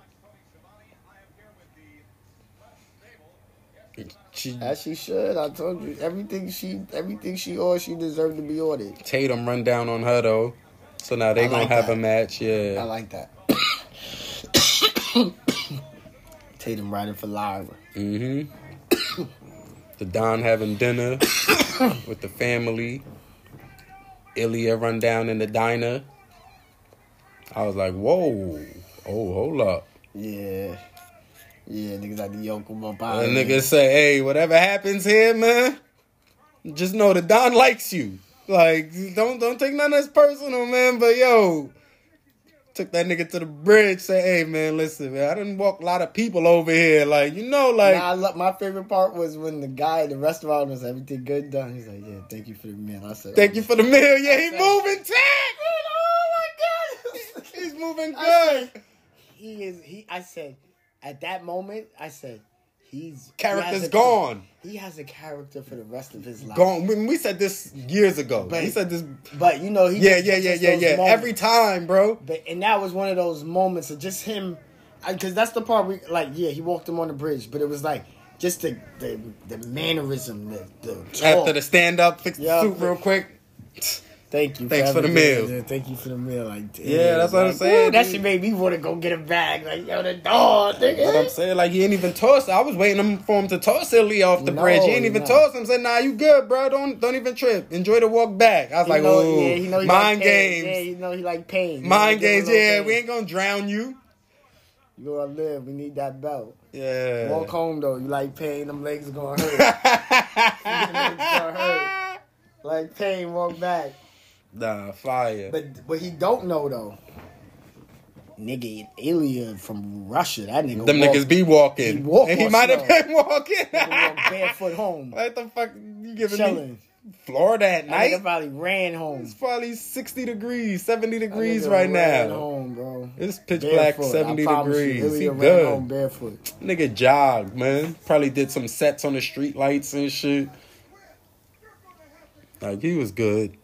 As she should. I told you everything she owes, she deserved to be ordered. Tatum run down on her though, so now they gonna have a match. Yeah, I like that. Tatum riding for Lyra. Mm-hmm. The Don having dinner with the family. Ilya run down in the diner. I was like, whoa, hold up. Yeah. Yeah, niggas like to yoke him up out. And niggas say, hey, whatever happens here, man, just know the Don likes you. Like, don't take none of this personal, man. But yo, took that nigga to the bridge, say, hey man, listen, man, I done walk a lot of people over here. Like, you know, like my favorite part was when the guy at the restaurant was everything good done. He's like, yeah, thank you for the meal. I said, thank you for the meal. Yeah, he moving tag. Oh my god. He's moving good. I said, at that moment, I said, character's gone. He has a character for the rest of his life. Gone. We said this years ago. But, we said this. But you know, yeah. Every time, bro. And that was one of those moments of just him, because that's the part he walked him on the bridge, but it was like just the mannerism, the talk. After the stand up, fix the suit real quick. Thank you. Thanks for the meal. Thank you for the meal. Like, damn, yeah, that's what I'm saying. That shit made me want to go get a bag. Like, yo, the dog. Nigga. What I'm saying, like, he ain't even toss. I was waiting for him to toss Illy off the bridge. He ain't even toss him. Said, nah, you good, bro. Don't even trip. Enjoy the walk back. I was like, ooh, mind games. Yeah, you know he like pain. Mind games. Yeah, we ain't gonna drown you. You gotta live. We need that belt. Yeah. Walk home though. You like pain. Them legs are gonna hurt. Them legs gonna hurt. Like pain. Walk back. Nah, fire. But what he don't know though, nigga, Ilya from Russia, that nigga. Them niggas be walking. He might have been walking. Walk barefoot home. What the fuck you giving Chilling. me? Florida at night? That nigga probably ran home. It's probably 60 degrees, 70 degrees right now. Home, bro. It's pitch black, 70 degrees. He ran good. Home barefoot. Nigga jogged, man. Probably did some sets on the street lights and shit. Like, he was good.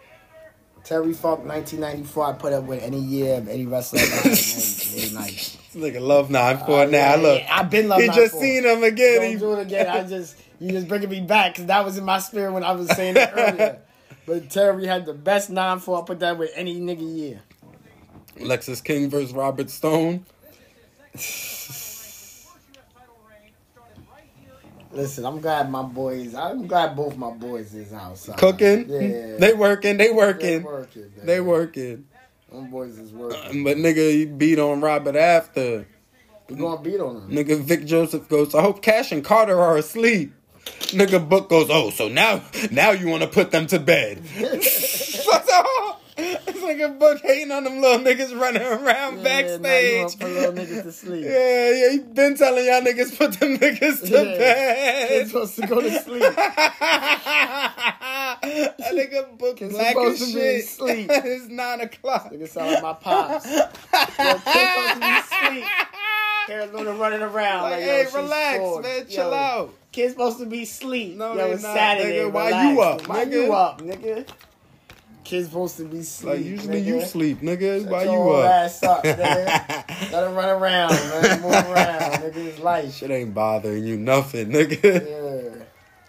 Terry Funk, 1994. I put up with any year of any wrestler. Very nice. Nigga love 9-4 now. Look, I've been love 9-4. He just seen him again. Don't do it again. You just bringing me back because that was in my spirit when I was saying it earlier. But Terry had the best 9-4. I put that with any nigga year. Lexus King versus Robert Stone. Listen, I'm glad both my boys is outside. Cooking? Yeah. They working. They working. Them boys is working. But nigga, he beat on Robert after. You gonna beat on him? Nigga, Vic Joseph goes, I hope Cash and Carter are asleep. Nigga, Book goes, oh, so now you want to put them to bed. It's like a Book hating on them little niggas running around backstage. Now you want to put little niggas to sleep. Yeah, he been telling y'all niggas put them niggas to bed. Kids supposed to go to sleep. That nigga Book Kids black supposed as to be shit. asleep. It's 9 o'clock. Nigga sound like my pops. Yo, kids supposed to be asleep. Hair little running around. Like, yo, hey, she's relax, scored. man. Chill out. Kids supposed to be asleep. No, yo, they it's not, Saturday. nigga. Why Relax. you up, Why nigga? you up, nigga? Kids supposed to be asleep. Like, usually nigga. you sleep, nigga. Shut Why your you old up? ass up, nigga. Let him run around, man. Move around, nigga. It's life. Shit ain't bothering you nothing, nigga. Yeah.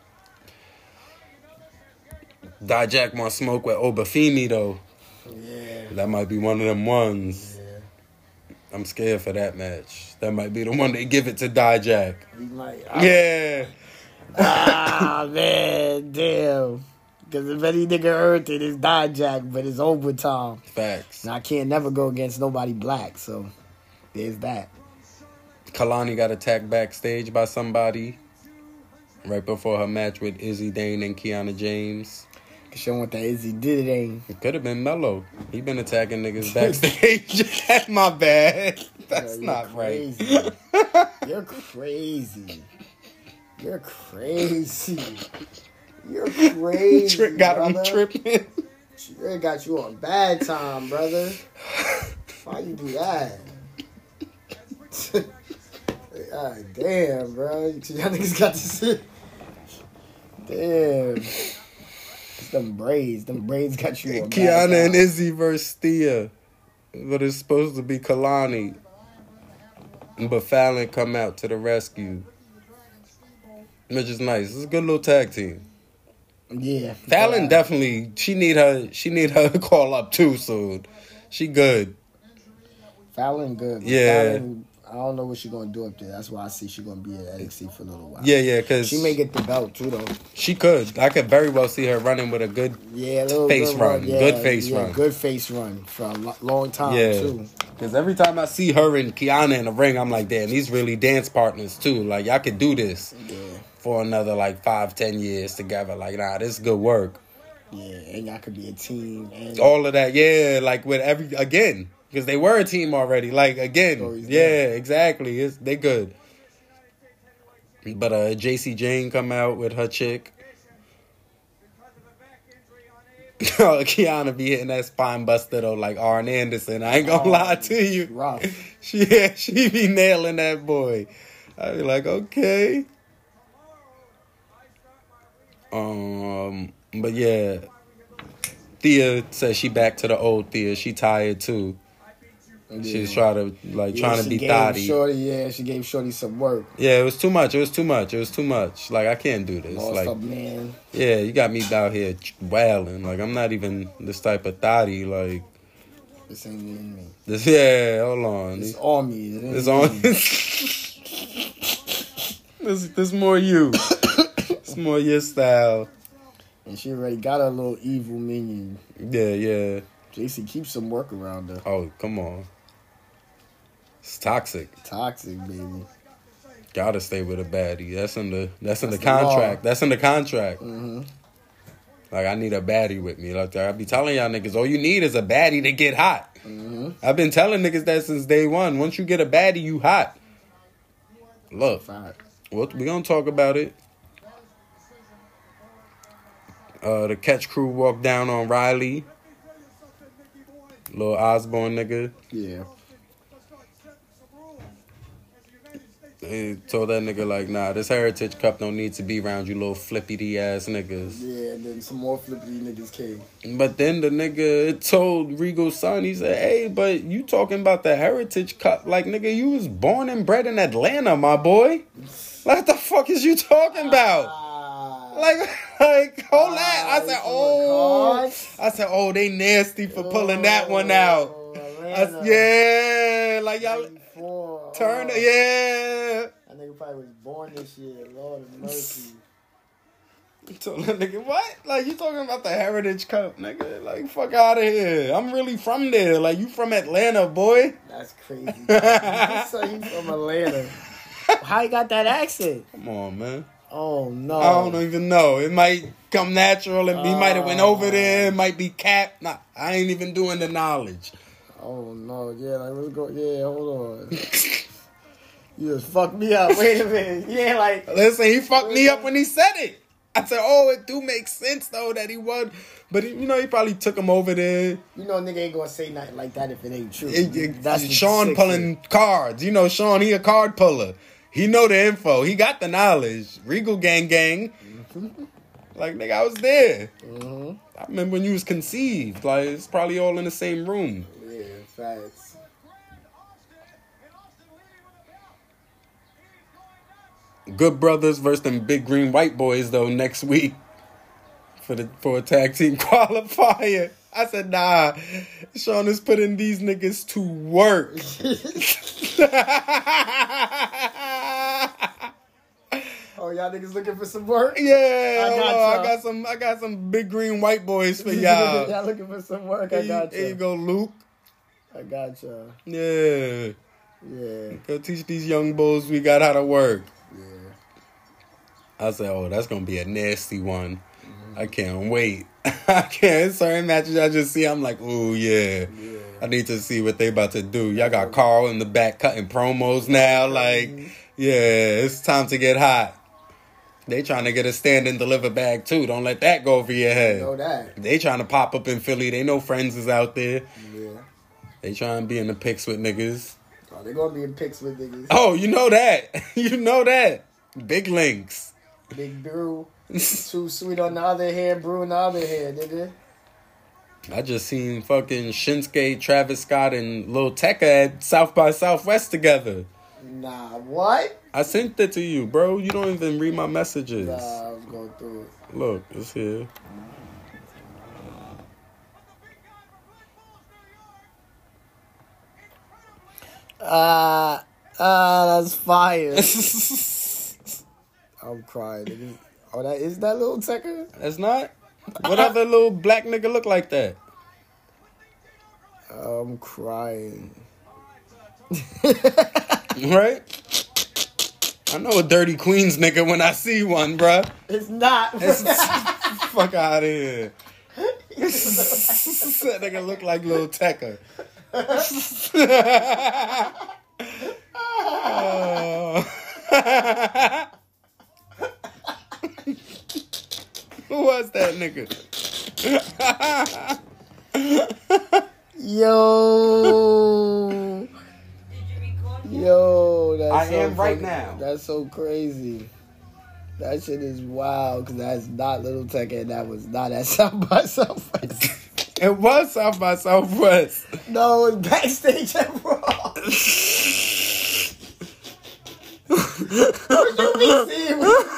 Dijak want smoke with Obafemi, though. Yeah. That might be one of them ones. Yeah. I'm scared for that match. That might be the one they give it to Dijak. He might. Yeah. Man, damn. Because if any nigga earned it, it's Dijak, but it's overtime. Facts. And I can't never go against nobody black, so there's that. Kalani got attacked backstage by somebody right before her match with Izzy Dane and Kiana James. Cause she don't want that Izzy did it ain't. It could have been Mello. He been attacking niggas backstage. That's my bad. That's not crazy. right. You're crazy. You're crazy. You're crazy. Trick got brother. him tripping. Trick got you on bad time, brother. Why you do that? God damn, bro. Y'all niggas got to sit. Damn. It's them braids. Them braids got you on bad Kiana time. and Izzy versus Thea. But it's supposed to be Kalani. But Fallon come out to the rescue. Which is nice. It's a good little tag team. Yeah. Fallon definitely, she need her call up too soon. She good. Fallon good. Yeah. Fallon, I don't know what she's gonna do up there. That's why I see she's gonna be at NXT for a little while. Yeah, because she may get the belt too though. She could. I could very well see her running with a good face run. Yeah, good face run. Good face run for a long time too. Because every time I see her and Kiana in the ring, I'm like, damn, these really dance partners too. Like, y'all could do this for another like 5-10 years together. Like, nah, this is good work. Yeah, and y'all could be a team. And all of that, yeah. Like with again. Because they were a team already. Like, again. Exactly. They good. But JC Jane come out with her chick. Kiana be hitting that spine buster, though, like Arn Anderson. I ain't gonna lie to you. Rough. She be nailing that boy. I be like, okay. But yeah. Thea says she back to the old Thea. She tired, too. She's trying to be thotty. She gave Shorty some work. Yeah, it was too much. Like, I can't do this. Lost like, up, man. Yeah, you got me out here wailing. Like, I'm not even this type of thotty. Like, this ain't even me. Hold on. It's on me. It's on. This more you. It's more your style. And she already got her little evil minion. Yeah. JC keeps some work around her. Oh, come on. It's toxic. Toxic, baby. Gotta stay with a baddie. That's in the contract. That's in the contract. Mm-hmm. Like, I need a baddie with me. Like, I be telling y'all niggas, all you need is a baddie to get hot. Mm-hmm. I've been telling niggas that since day one. Once you get a baddie, you hot. Look, we gonna talk about it. The Catch Crew walked down on Riley. Little Osborne nigga. Yeah. They told that nigga like, nah, this Heritage Cup don't need to be around you little flippity ass niggas. Yeah, and then some more flippity niggas came. But then the nigga told Regal's son, he said, hey, but you talking about the Heritage Cup? Like, nigga, you was born and bred in Atlanta, my boy. Like, what the fuck is you talking about? Like, hold that. I said, oh, they nasty for pulling that one out. Yeah, like y'all turn it, yeah. That nigga probably was born this year. Lord of mercy. You told that nigga what? Like, you talking about the Heritage Cup, nigga? Like, fuck out of here. I'm really from there. Like, you from Atlanta, boy. That's crazy. So you from Atlanta? How you got that accent? Come on, man. Oh no. I don't even know. It might come natural, and he might have went over there. It might be capped. Nah, I ain't even doing the knowledge. Oh no, yeah, like let's go. Yeah, hold on. You just fucked me up. Wait a minute. Yeah, like listen, he fucked me up when he said it. I said, oh, it do make sense though that he won, but he probably took him over there. You know, nigga ain't gonna say nothing like that if it ain't true. That's Sean pulling cards. You know, Sean, he a card puller. He know the info. He got the knowledge. Regal gang. Like, nigga, I was there. Mm-hmm. I remember when you was conceived. Like, it's probably all in the same room. Yeah, facts. Good Brothers versus them big green white boys, though, next week for a tag team qualifier. I said, nah, Sean is putting these niggas to work. Oh, y'all niggas looking for some work? Yeah, I got some big green white boys for y'all. Y'all looking for some work? I got you. There you go, Luke. I got y'all. Yeah. Yeah. Go teach these young bulls we got how to work. Yeah. I said, oh, that's gonna be a nasty one. Mm-hmm. I can't wait. I can't. Certain matches I just see, I'm like, ooh, yeah. I need to see what they about to do. Y'all got Carl in the back cutting promos now. Like, yeah, it's time to get hot. They trying to get a stand and deliver bag too. Don't let that go over your head. Know that. They trying to pop up in Philly. They know Friends is out there. Yeah. They trying to be in the pics with niggas. Oh, they gonna be in pics with niggas. Oh, you know that. You know that. Big links. Big Brew. Too Sweet on the other hand, Brew on the other hand, nigga. I just seen fucking Shinsuke, Travis Scott, and Lil Tecca at South by Southwest together. Nah, what? I sent it to you, bro. You don't even read my messages. Nah, I was going through it. Look, it's here. That's fire. I'm crying. Oh, that is that Lil Tecca? That's not? What other little black nigga look like that? I'm crying. Right? I know a dirty Queens nigga when I see one, bruh. It's not. Fuck out of here. That nigga look like Lil Tecca. Who was that nigga? Yo, that's I so am right fucking, now. That's so crazy. That shit is wild because that's not Lil Tecca and that was not at South by Southwest. It was South by Southwest. No, it was backstage at Raw. You be seeing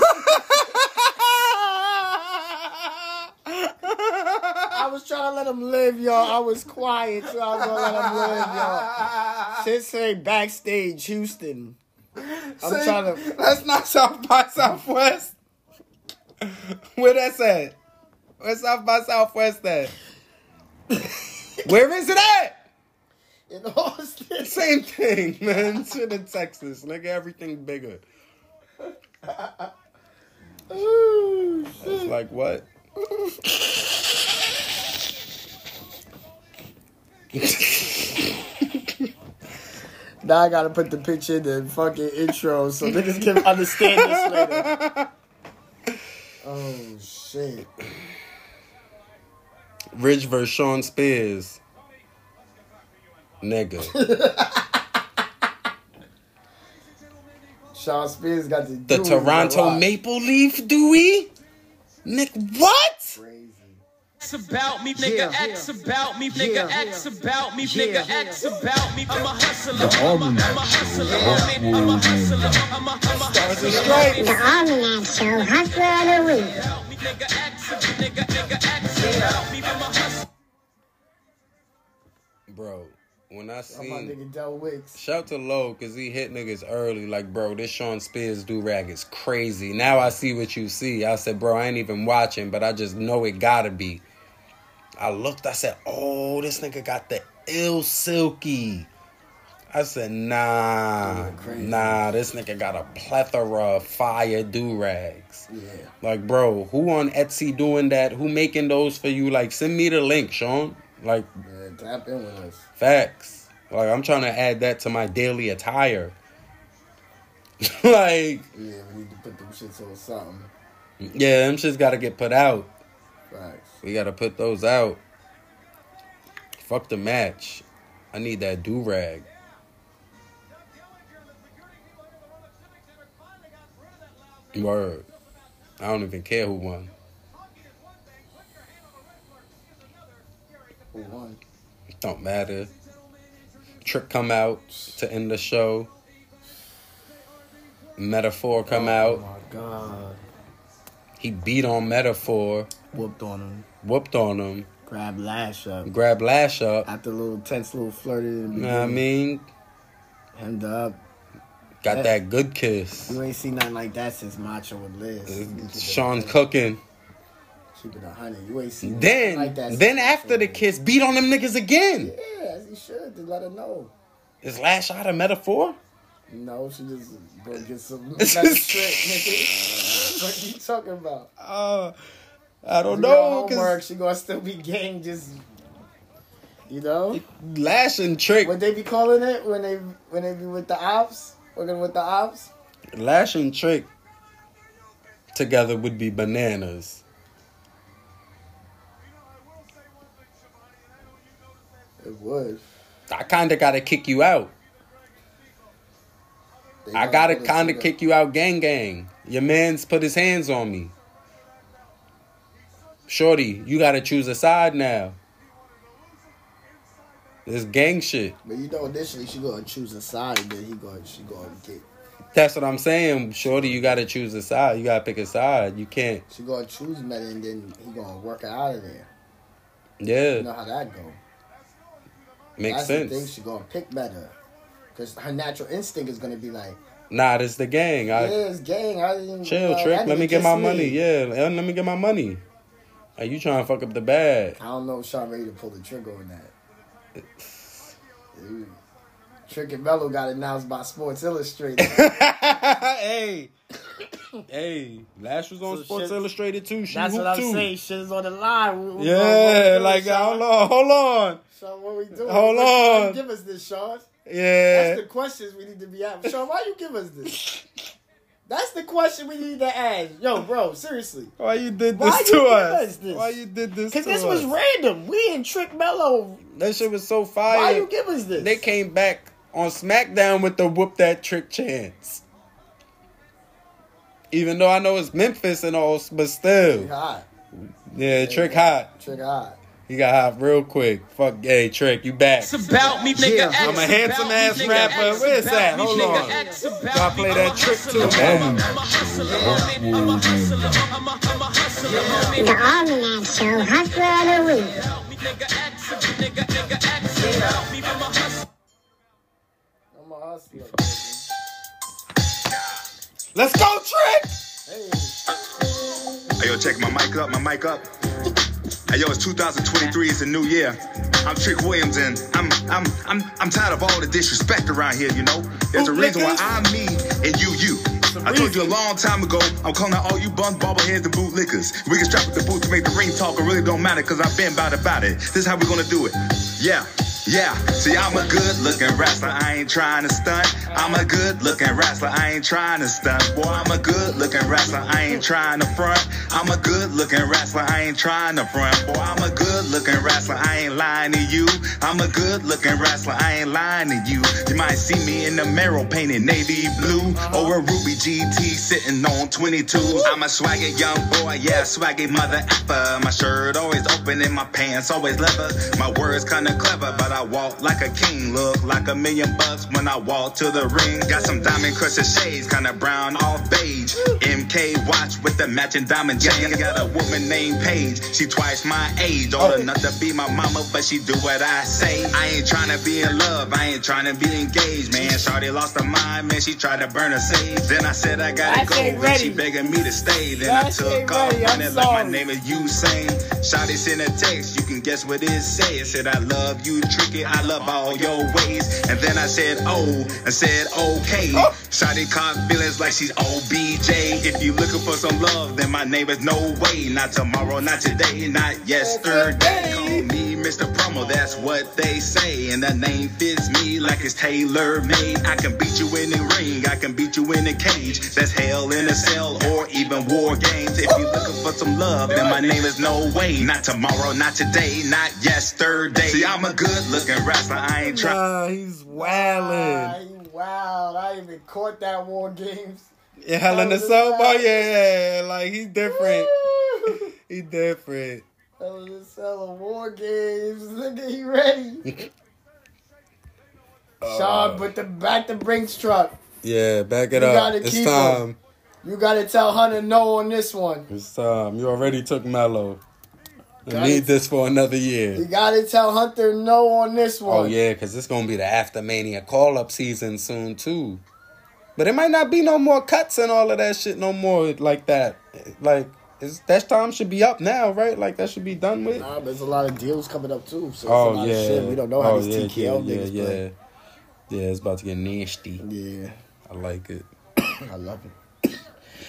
I was trying to let him live, y'all. I was quiet, so I was gonna let him live, y'all. Shit say backstage Houston. That's not South by Southwest. Where that's at? Where's South by Southwest at? Where is it at? In Austin. Same thing, man. Shit in Texas. Nigga, everything bigger. Ooh, it's like, what? Now I gotta put the picture in the fucking intro so niggas can understand this later. Oh, shit. Ridge vs. Sean Spears. Nigga. Sean Spears got the The Toronto Maple Leaf, do we? Nick, what? X about me, nigga. X about me, nigga. X about me, nigga. X about me. I'm a hustler. I'm a hustler. I'm a hustler. I'm a hustler. The Almanac Show, Hustler of the Week. Nigga, X about me. I'm a hustler. Bro, when I My seen... nigga Del Wicks. Shout to Low, because he hit niggas early. Like, bro, this Sean Spears do-rag is crazy. Now I see what you see. I said, bro, I ain't even watching, but I just know it gotta be. I looked, I said, oh, this nigga got the ill silky. I said, nah, this nigga got a plethora of fire do-rags. Yeah. Like, bro, who on Etsy doing that? Who making those for you? Like, send me the link, Sean. Like, yeah, tap in with us. Facts. Like, I'm trying to add that to my daily attire. Like... Yeah, we need to put them shits on something. Yeah, them shits gotta get put out. Facts. We gotta put those out. Fuck the match. I need that do-rag. Word. I don't even care who won. Who won? Don't matter. Trick come out to end the show. Metaphor come out. Oh my God. He beat on Metaphor. Whooped on him. Grab Lash up. After a little tense little flirted in the beginning. You know what I mean? Hemmed up. Got that good kiss. You ain't seen nothing like that since Macho with Liz. Sean cooking. Keep it 100. You ain't seen Then, nothing like that. then after the kiss, beat on them niggas again. Yeah, as he should, to let her know. Is Lash out of Metaphor? No, she just go get some better trick, nigga. What you talking about? I don't Do know. your homework, she gonna still be gang, just, you know? Lash and Trick. What they be calling it when they be with the ops? Working with the ops? Lash and Trick together would be bananas. It would. I kind of got to kick you out. I got to kind of kick you out, gang. Your man's put his hands on me. Shorty, you got to choose a side now. This gang shit. But you know, initially she gonna choose a side, and then she gonna get. That's what I'm saying. Shorty, you got to choose a side. You got to pick a side. You can't. She gonna choose Meta, and then he gonna work her out of there. Yeah. You know how that go. Makes That's sense. The thing, she gonna pick Meta. Because her natural instinct is gonna be like, Nah, this the gang. it's gang. I didn't, chill, Trick. Let me get my money. Yeah, let me get my money. Are you trying to fuck up the bag? I don't know if Sean ready to pull the trigger on that. Trick and Mello got announced by Sports Illustrated. Hey, Lash was on Sports Illustrated too. That's what I'm saying. Shit is on the line. Yeah, like hold on. Sean, what we doing? Hold Why on. you give us this, Sean? Yeah. That's the questions we need to be asking. Sean, why you give us this? That's the question we need to ask. Yo, bro, seriously. Why you did this to us? Why you did this to us? Because this was random. We and Trick Mello. That shit was so fire. Why you give us this? They came back on SmackDown with the whoop that Trick chance. Even though I know it's Memphis and all, but still. Trick hot. Yeah, Trick hot. Trick hot. He got hot real quick. Fuck, hey, Trick, you back. It's about me, nigga. Yeah. I'm a handsome ass rapper. Where's that? Hold on. Gotta play that Trick too. The Almanac Show, Hustler of the Week. I'm a hustler. Let's go, Trick! Hey, yo, check my mic up. Hey, yo, it's 2023, it's a new year. I'm Trick Williams, and I'm tired of all the disrespect around here, you know? There's a reason why I'm me and you. I told you a long time ago, I'm calling out all you bums, bobbleheads, and bootlickers. We can strap with the boot to make the ring talk, it really don't matter, cause I've been about it. This is how we're gonna do it. Yeah. Yeah, see, I'm a good-looking wrestler, I ain't trying to stunt. I'm a good-looking wrestler, I ain't trying to stunt. Boy, I'm a good-looking wrestler, I ain't trying to front. I'm a good-looking wrestler, I ain't trying to front. Boy, I'm a good-looking wrestler, I ain't lying to you. I'm a good-looking wrestler, I ain't lying to you. You might see me in the mirror painted navy blue, or a Ruby GT sitting on 22s. I'm a swaggy young boy, yeah, swaggy mother effer. My shirt always open and my pants always leather. My words kinda clever, but I walk like a king. Look like $1 million when I walk to the ring. Got some diamond crusted shades, kinda brown off beige. MK watch with the matching diamond chain. Got a woman named Paige, she twice my age. Old enough to be my mama, but she do what I say. I ain't tryna be in love, I ain't tryna be engaged, man. Shawty lost her mind, man, she tried to burn her sage. Then I said I gotta go, then she begging me to stay. Then I took off running like my name is Usain. Shawty sent a text, you can guess what it said. It said I love you, tricky, I love all your ways. And then I said oh, and said okay. Shawty caught feelings like she's OBJ. If you looking for some love, then my name is No Way. Not tomorrow, not today, not yesterday. Call me Mr. Promo, that's what they say. And the name fits me like it's tailor-made. I can beat you in the ring, I can beat you in the cage. That's hell in a cell or even war games. If you looking for some love, then my name is No Way. Not tomorrow, not today, not yesterday. See, I'm a good-looking wrestler, I ain't trying. Nah, he's wildin'. He wild. I even caught that War Games. Yeah, Hell in a Cell, boy. Yeah, like he's different. He different. Hell in a Cell of War Games. Look at he ready. Sean, put the back the Brinks truck. Yeah, back it up. It's time. Him. You gotta tell Hunter no on this one. It's time. You already took Mello. I need this for another year. You gotta tell Hunter no on this one. Oh, yeah, because it's going to be the Aftermania call-up season soon, too. But it might not be no more cuts and all of that shit no more like that. Like, that time should be up now, right? Like, that should be done with. Nah, there's a lot of deals coming up, too. So it's a lot of shit. We don't know how these TKO niggas play. Yeah, it's about to get nasty. Yeah. I like it. I love it.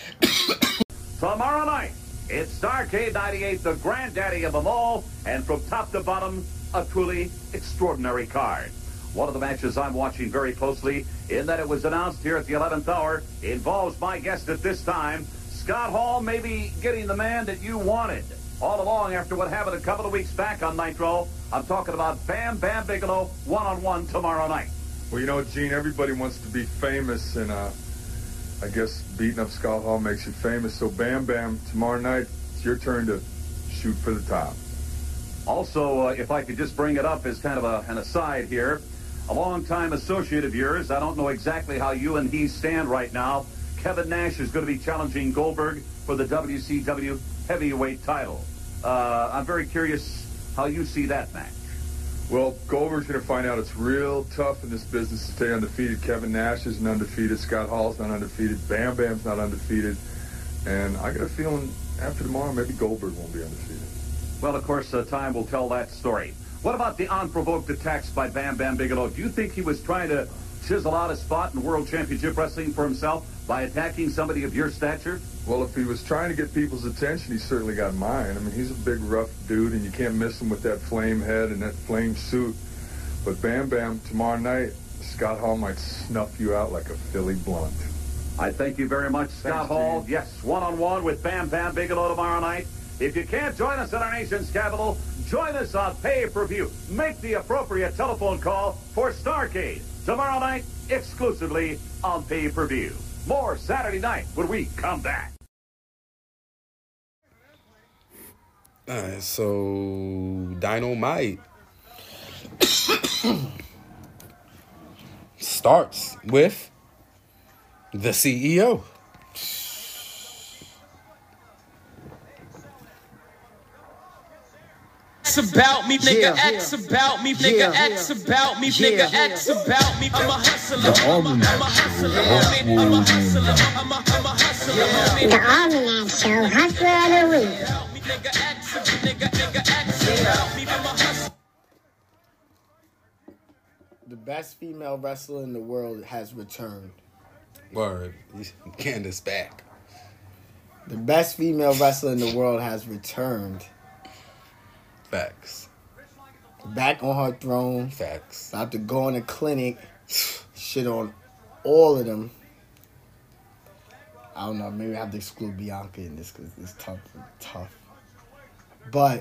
Tomorrow night, it's Starrcade 98, the granddaddy of them all, and from top to bottom, a truly extraordinary card. One of the matches I'm watching very closely, in that it was announced here at the 11th hour, involves my guest at this time, Scott Hall, maybe getting the man that you wanted all along after what happened a couple of weeks back on Nitro. I'm talking about Bam Bam Bigelow one-on-one tomorrow night. Well, you know, Gene, everybody wants to be famous, and I guess beating up Scott Hall makes you famous. So, Bam Bam, tomorrow night, it's your turn to shoot for the top. Also, if I could just bring it up as kind of an aside here, a longtime associate of yours, I don't know exactly how you and he stand right now. Kevin Nash is going to be challenging Goldberg for the WCW heavyweight title. I'm very curious how you see that match. Well, Goldberg's going to find out it's real tough in this business to stay undefeated. Kevin Nash isn't undefeated. Scott Hall's not undefeated. Bam Bam's not undefeated. And I got a feeling after tomorrow, maybe Goldberg won't be undefeated. Well, of course, time will tell that story. What about the unprovoked attacks by Bam Bam Bigelow? Do you think he was trying to chisel out a spot in World Championship Wrestling for himself by attacking somebody of your stature? Well, if he was trying to get people's attention, he certainly got mine. I mean, he's a big, rough dude, and you can't miss him with that flame head and that flame suit. But Bam Bam, tomorrow night, Scott Hall might snuff you out like a Philly blunt. I thank you very much, Scott Hall. Gene. Yes, one-on-one with Bam Bam Bigelow tomorrow night. If you can't join us in our nation's capital, join us on pay-per-view. Make the appropriate telephone call for Starrcade tomorrow night, exclusively on pay-per-view. More Saturday night when we come back. All right, so Dynamite starts with the CEO. About me, nigga, X about me, nigga, X about me, nigga, X about me. I'm a hustler, I'm a hustler, I'm a hustler, I'm a hustler. The Almanac Show, Hustler of the Week. The best female wrestler in the world has returned. Word. Candace back. The best female wrestler in the world has returned. Facts. Back on her throne. Facts. About to go in the clinic. Shit on all of them. I don't know. Maybe I have to exclude Bianca in this because it's tough. But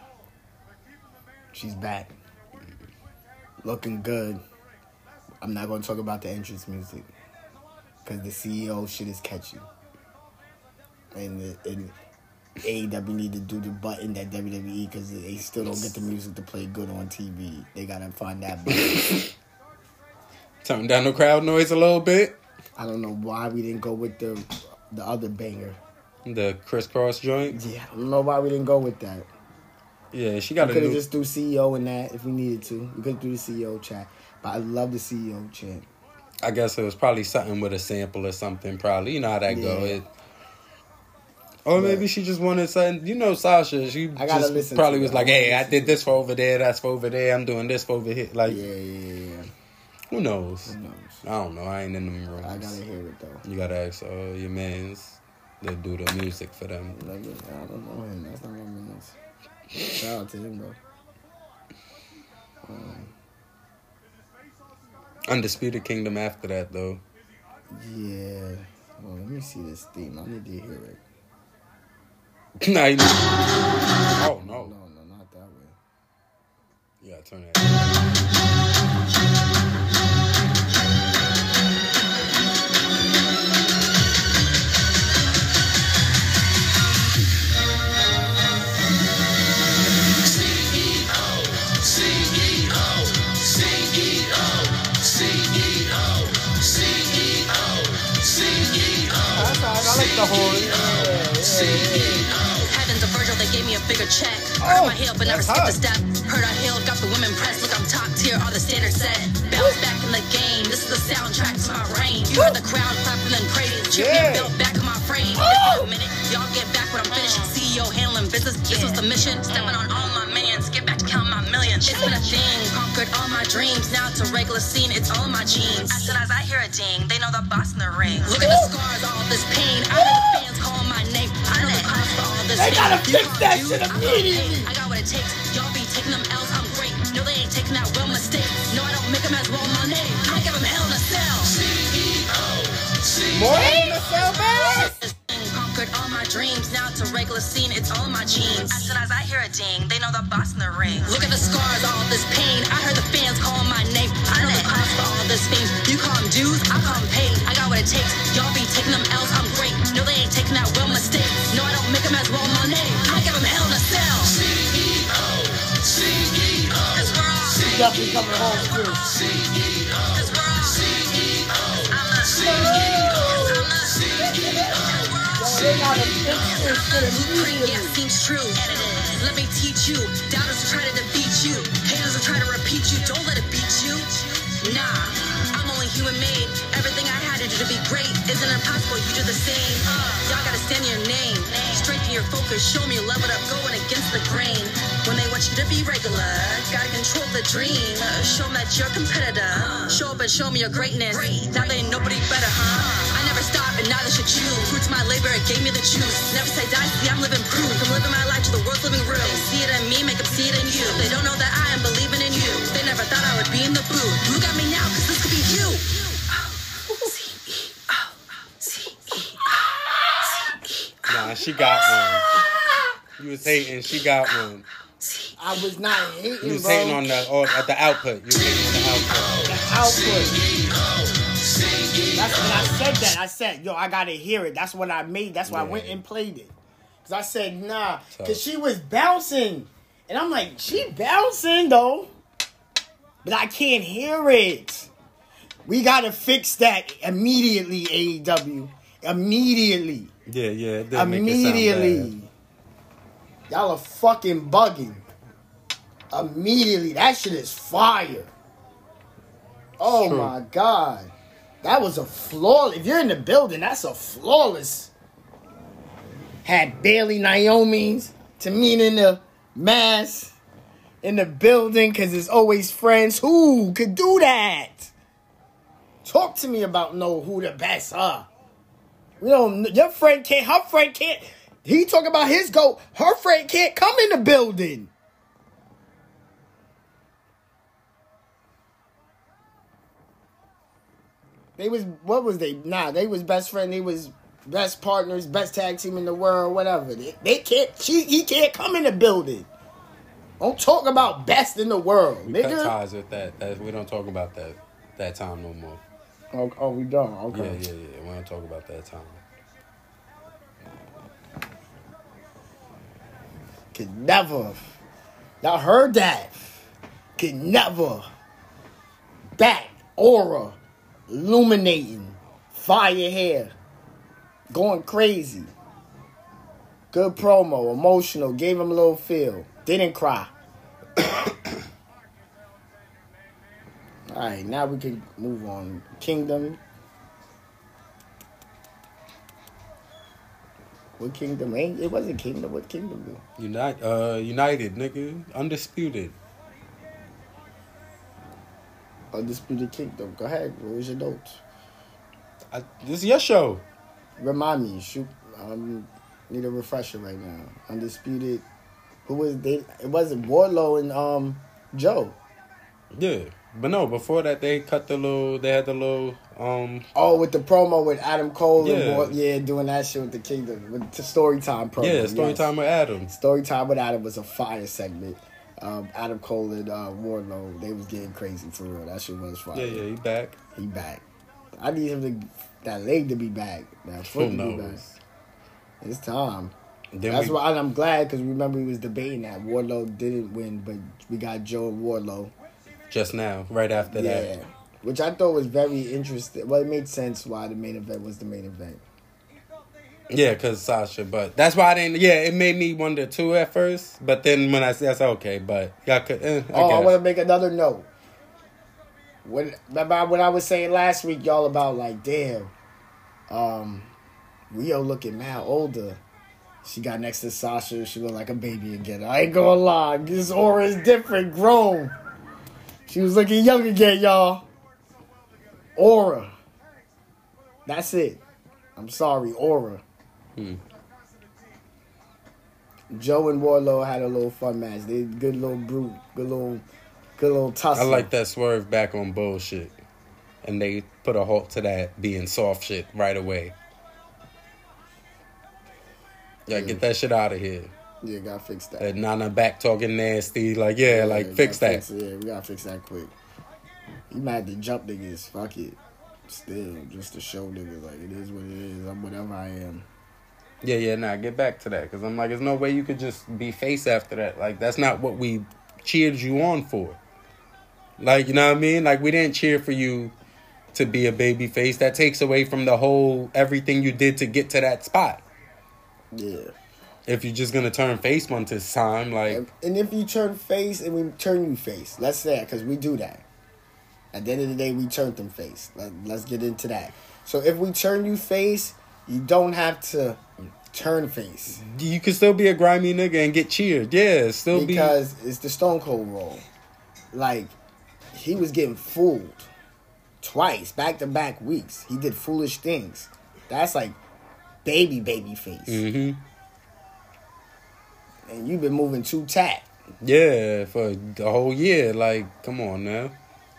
she's back. Looking good. I'm not going to talk about the entrance music because the CEO shit is catchy. And AEW need to do the button that WWE because they still don't get the music to play good on TV. They got to find that button. Turn down the crowd noise a little bit. I don't know why we didn't go with the other banger. The crisscross joint? Yeah, I don't know why we didn't go with that. Yeah, she got we a could have new... just do CEO in that if we needed to. We could do the CEO chat. But I love the CEO chant. I guess it was probably something with a sample or something, probably. You know how that go. Or maybe she just wanted something. You know Sasha, she just probably was like, hey, I did this for over there, that's for over there, I'm doing this for over here. Like, yeah. Who knows? I don't know. I ain't in them rooms. I gotta hear it, though. You gotta ask your mans that do the music for them. I don't know him. That's not my mans. Shout out to him, though. Undisputed Kingdom after that, though. Yeah. Well, let me see this theme. I need to hear it. Oh, no. No, not that way. You gotta turn that. I like the whole Heavens a Virgil, they gave me a bigger check. Heard my heel, but never skipped a step. Heard I healed, got the women pressed. Look, I'm top tier, all the standards set. Bounce back in the game, this is the soundtrack to my reign. You heard the crowd clapping and praise. Champion built back in my frame. A minute, y'all get back when I'm finished. CEO handling business, this was the mission. Stepping on all my minions, get back to counting my millions. It's been a thing, conquered all my dreams. Now it's a regular scene, it's all in my genes. As soon as I hear a ding, they know the boss in the ring. Look at the scars, all this pain. I heard the fans calling my name. I know the cost for all this. They gotta fix that shit immediately. I got what it takes. Y'all be taking them L's, I'm great. No, they ain't taking that real mistake. No, I don't make them as well my name. I give them hell in a cell. More in the cell, man. Conquered all my dreams. Now it's a regular scene. It's all in my genes. As soon as I hear a ding, they know the boss in the ring. Look at the scars, all this pain. I heard the fans calling my name. I know the cost for all this fame. You call them dues, I call them pain. I got what it takes. Y'all be taking them L's, I'm great. No, they ain't taking that real mistake. No, I don't make them as well my name. I give them hell in a cell. Cause we're all definitely coming home too. Cause we're all I'm the CEO. They gotta fix this shit immediately. Yeah, seems true. And it is. Let me teach you. Doubters will try to defeat you. Haters will try to repeat you. Don't let it beat you. Nah, I'm only human made. Everything I had to do to be great isn't impossible. You do the same. Y'all gotta stand your name. Strengthen your focus. Show me you leveled up, going against the grain. When they want you to be regular, gotta control the dream. Show them that you're a competitor. Show up and show me your greatness. Now they ain't nobody better, huh? I never stop and neither should you. Fruits of my labor, it gave me the juice. Never say die, see I'm living proof. I'm living my life to the world's living real. They see it in me, make them see it in you. They don't know that I am believing in you. They never thought I would be in the booth. Look at me now, cause this could be you. Nah, she got one. You was hating, she got one. I was not hating, You was bro. hating on the output. You was hating on the output. The output. That's when I said that. I said, yo, I gotta hear it. That's what I made. That's why I went and played it. Because I said, nah. Because she was bouncing. And I'm like, she bouncing, though. But I can't hear it. We gotta fix that immediately, AEW. Immediately. Yeah. It did Immediately. make it sound bad. Y'all are fucking bugging. Immediately. That shit is fire. Oh, True. my God. That was a flawless. If you're in the building, that's a flawless. Had Bailey Naomi's, Tamina in the mask, in the building, because it's always friends. Who could do that? Talk to me about who the best are. You know, your friend can't, her friend can't. He talk about his goal. Her friend can't come in the building. They was, what was they? Nah, they was best friend. They was best partners, best tag team in the world, whatever. They can't, he can't come in the building. Don't talk about best in the world, We nigga. cut ties with that. We don't talk about that time no more. Oh, we don't? Okay. Yeah. We don't talk about that time. Could never. Y'all heard that? Could never. Back, aura, illuminating, fire hair, going crazy. Good promo, emotional, gave him a little feel. Didn't cry. Alright, now we can move on. Kingdom. What Kingdom? It wasn't Kingdom. What Kingdom do? United, nigga. Undisputed. Undisputed Kingdom. Go ahead. What was your notes? This is your show. Remind me. Shoot. Need a refresher right now. Undisputed. Who was they? It wasn't Wardlow and Joe. Yeah. But no, before that they had the little Oh, with the promo with Adam Cole Yeah. and doing that shit with the Kingdom. With the Storytime promo. Yeah, Storytime with Adam. Storytime with Adam was a fire segment. Adam Cole and Wardlow, they was getting crazy for real. That shit was fire. Yeah, he back. He back. I need him that leg to be back. That foot to be back. It's time. That's why I'm glad, because remember we was debating that Wardlow didn't win, but we got Joe and Wardlow just now, right after that. Which I thought was very interesting. Well, it made sense why the main event was the main event. Yeah, because Sasha, but that's why I didn't. Yeah, it made me wonder too at first, but then when I said, okay, but y'all could. I want to make another note. About what I was saying last week, y'all, about like, damn, Rio looking mad older. She got next to Sasha. She looked like a baby again. I ain't gonna lie, this aura is different, grown. She was looking young again, y'all. Aura. That's it. I'm sorry, aura. Joe and Wardlow had a little fun match. They good little brute, good little tussle. I like that swerve back on bullshit, and they put a halt to that being soft shit right away. Get that shit out of here. Yeah, gotta fix that. Nana back talking nasty, fix that. We gotta fix that quick. You might have to jump niggas, fuck it. Still, just to show niggas, like, it is what it is. I'm whatever I am. Get back to that. Because I'm like, there's no way you could just be face after that. Like, that's not what we cheered you on for. Like, you know what I mean? Like, we didn't cheer for you to be a baby face. That takes away from the whole, everything you did to get to that spot. Yeah. If you're just going to turn face one time, like... And if you turn face and we turn you face, let's say that, because we do that. At the end of the day, we turn them face. Let's get into that. So if we turn you face, you don't have to turn face. You can still be a grimy nigga and get cheered. Yeah, because it's the Stone Cold role. Like, he was getting fooled twice, back-to-back weeks. He did foolish things. That's like baby face. Mm-hmm. And you've been moving too tack. Yeah, for the whole year. Like, come on now.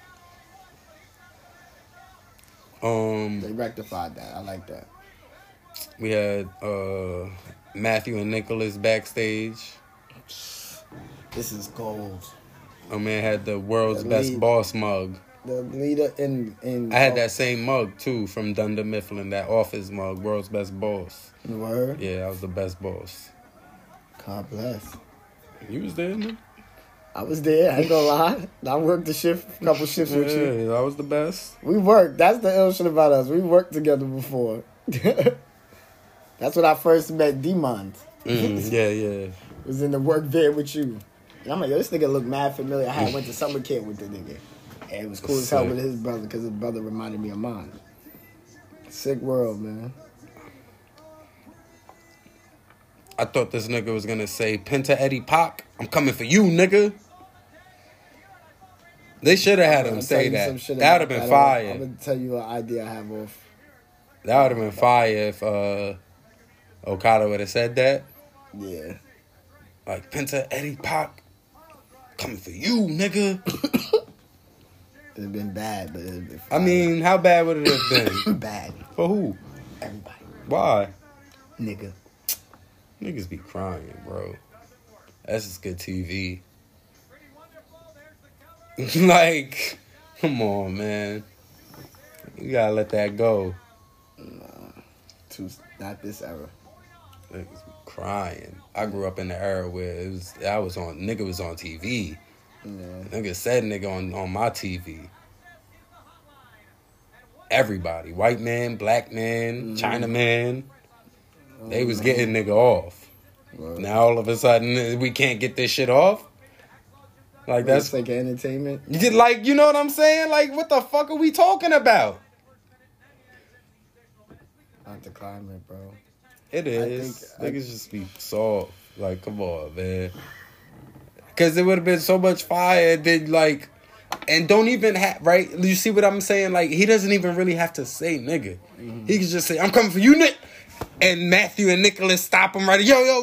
They rectified that. I like that. We had Matthew and Nicholas backstage. This is gold. My man had the world's best boss mug. The leader in I had that same mug too from Dunder Mifflin, that office mug, world's best boss. Word? Yeah, I was the best boss. God bless. You was there, man? I was there. I ain't gonna lie. I worked a couple shifts with you. Yeah, I was the best. We worked. That's the ill shit about us. We worked together before. That's when I first met Demond. Yeah. Was in the work van with you. And I'm like, yo, this nigga look mad familiar. I went to summer camp with the nigga. And it was cool as hell with his brother, because his brother reminded me of mine. Sick world, man. I thought this nigga was gonna say, Penta Eddie Pac, I'm coming for you, nigga. They should have had him say that. That would have been fire. I'm going to tell you an idea I have off. That would have been fire if Okada would have said that. Yeah. Like, Penta Eddie Pac, coming for you, nigga. It'd been bad, but it'd been I mean, how bad would it have been? bad. For who? Everybody. Why? Nigga. Niggas be crying, bro. That's just good TV. Like, come on, man. You gotta let that go. Not this era. Niggas be crying. I grew up in the era where nigga was on TV. Yeah. Nigga said nigga on my TV. Everybody. White man, black man, China man. They was getting nigga off. Right. Now all of a sudden we can't get this shit off. Like that's like entertainment. Like, you know what I'm saying? Like, what the fuck are we talking about? Not the climate, bro. It is. Niggas just be soft. Like, come on, man. Because it would have been so much fire. Then, like, and don't even have, right? You see what I'm saying? Like, he doesn't even really have to say nigga. Mm-hmm. He can just say, I'm coming for you, Nick. And Matthew and Nicholas stop him right. Yo.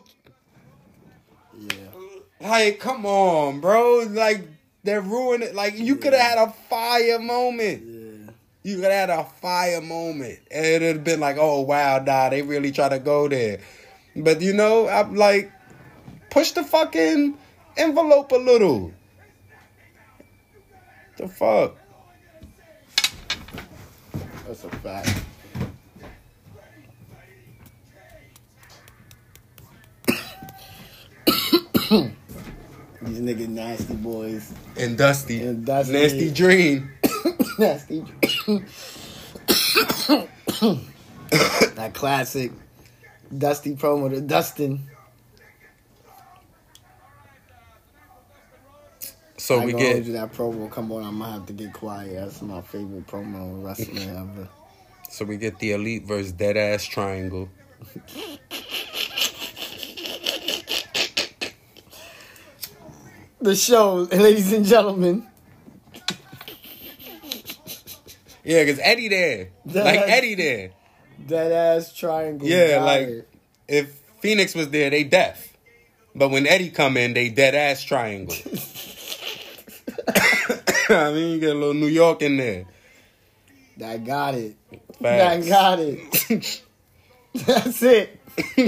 Yeah. Like, come on, bro. Like, they're ruining it. Like, you could have had a fire moment. Yeah. You could have had a fire moment. And it would have been like, oh, wow, nah, they really try to go there. But, you know, I'm like, push the fucking envelope a little. The fuck? That's a fact. These niggas nasty boys. And Dusty. Nasty Dream. Nasty Dream. That classic Dusty promo to Dustin. So we get that promo. Come on, I might have to get quiet. That's my favorite promo in wrestling ever. So we get the Elite versus Dead Ass Triangle. The show, ladies and gentlemen. Yeah, because Eddie there. Eddie there. Dead Ass Triangle. Yeah, like, if Phoenix was there, they deaf. But when Eddie come in, they Dead Ass Triangle. I mean, you get a little New York in there. That got it. Facts. That got it. That's it.